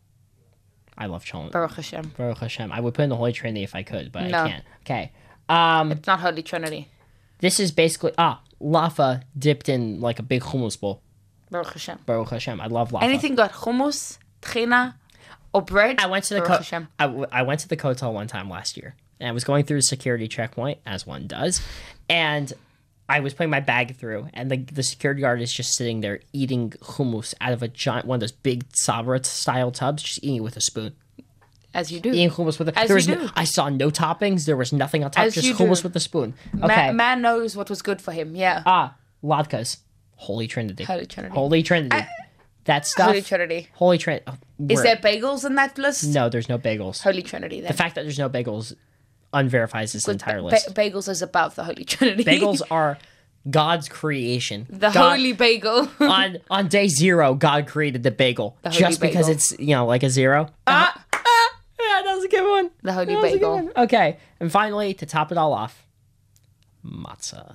I love cholent. Baruch Hashem. Baruch Hashem. I would put in the Holy Trinity if I could, but No. I can't. Okay. Um, It's not Holy Trinity. this is basically ah lava dipped in like a big hummus bowl. Baruch Hashem. Baruch Hashem. I love lava. Anything got hummus, tchina, or bread. I went to the Baruch co- Hashem. I, w- I went to the Kotel one time last year, and I was going through a security checkpoint as one does, and I was putting my bag through, and the the security guard is just sitting there eating hummus out of a giant one of those big Sabra style tubs, just eating it with a spoon. As you do. Eating hummus with a As there you was no, do. I saw no toppings. There was nothing on top. As just you hummus do. with a spoon. Ma- Okay. man knows what was good for him. Yeah. ah, latkes. Holy Trinity. Holy Trinity. Holy Trinity. that stuff. Holy Trinity. Holy Trinity. Is there bagels in that list? No, there's no bagels. Holy Trinity. Then. The fact that there's no bagels unverifies this entire Ba- list. bagels is above the Holy Trinity. Bagels are God's creation. the God- holy bagel. on on day zero, God created the bagel The holy just because bagel. it's you know like a zero. Ah, Yeah, that was a good one. The holy That was a good bagel. one. Okay, and finally to top it all off, matzah.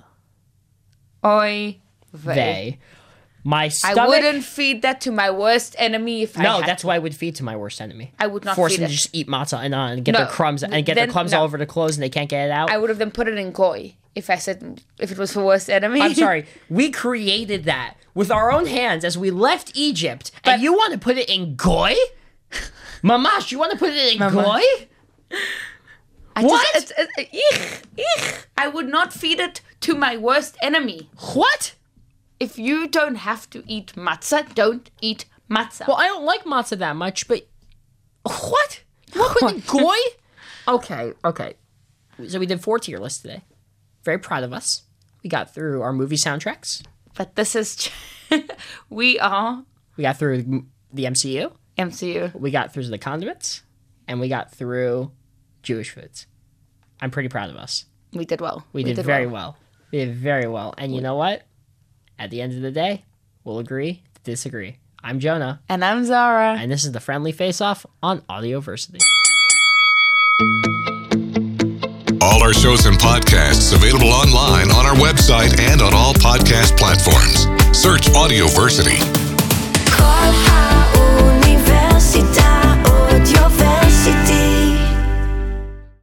Oi vey. They, my I stomach. wouldn't feed that to my worst enemy if I No, had that's to. what I would feed to my worst enemy. I would not force feed them to it. just eat matzah and, uh, and get No, their crumbs and get then- their crumbs no. all over the clothes and they can't get it out. I would have then put it in goy if I said if it was for worst enemy. I'm sorry. We created that with our own hands as we left Egypt, But- and you want to put it in goy? Mamash, you want to put it in Mama. goy? I What? Just, it's, it's, eek, eek. I would not feed it to my worst enemy. What? If you don't have to eat matzah, don't eat matzah. Well, I don't like matzah that much, but what? You want to put it in goy? Okay, okay. So we did four tier lists today. Very proud of us. We got through our movie soundtracks. But this is we are We got through the M C U. M C U. We got through the condiments, and we got through Jewish foods. I'm pretty proud of us. We did well. We, did, very well. We did very well. And you know what? At the end of the day, we'll agree to disagree. I'm Jonah, And I'm Zara. and this is the Friendly Face Off on Audioversity. All our shows and podcasts available online on our website and on all podcast platforms. Search Audioversity. כל האוניברסיטה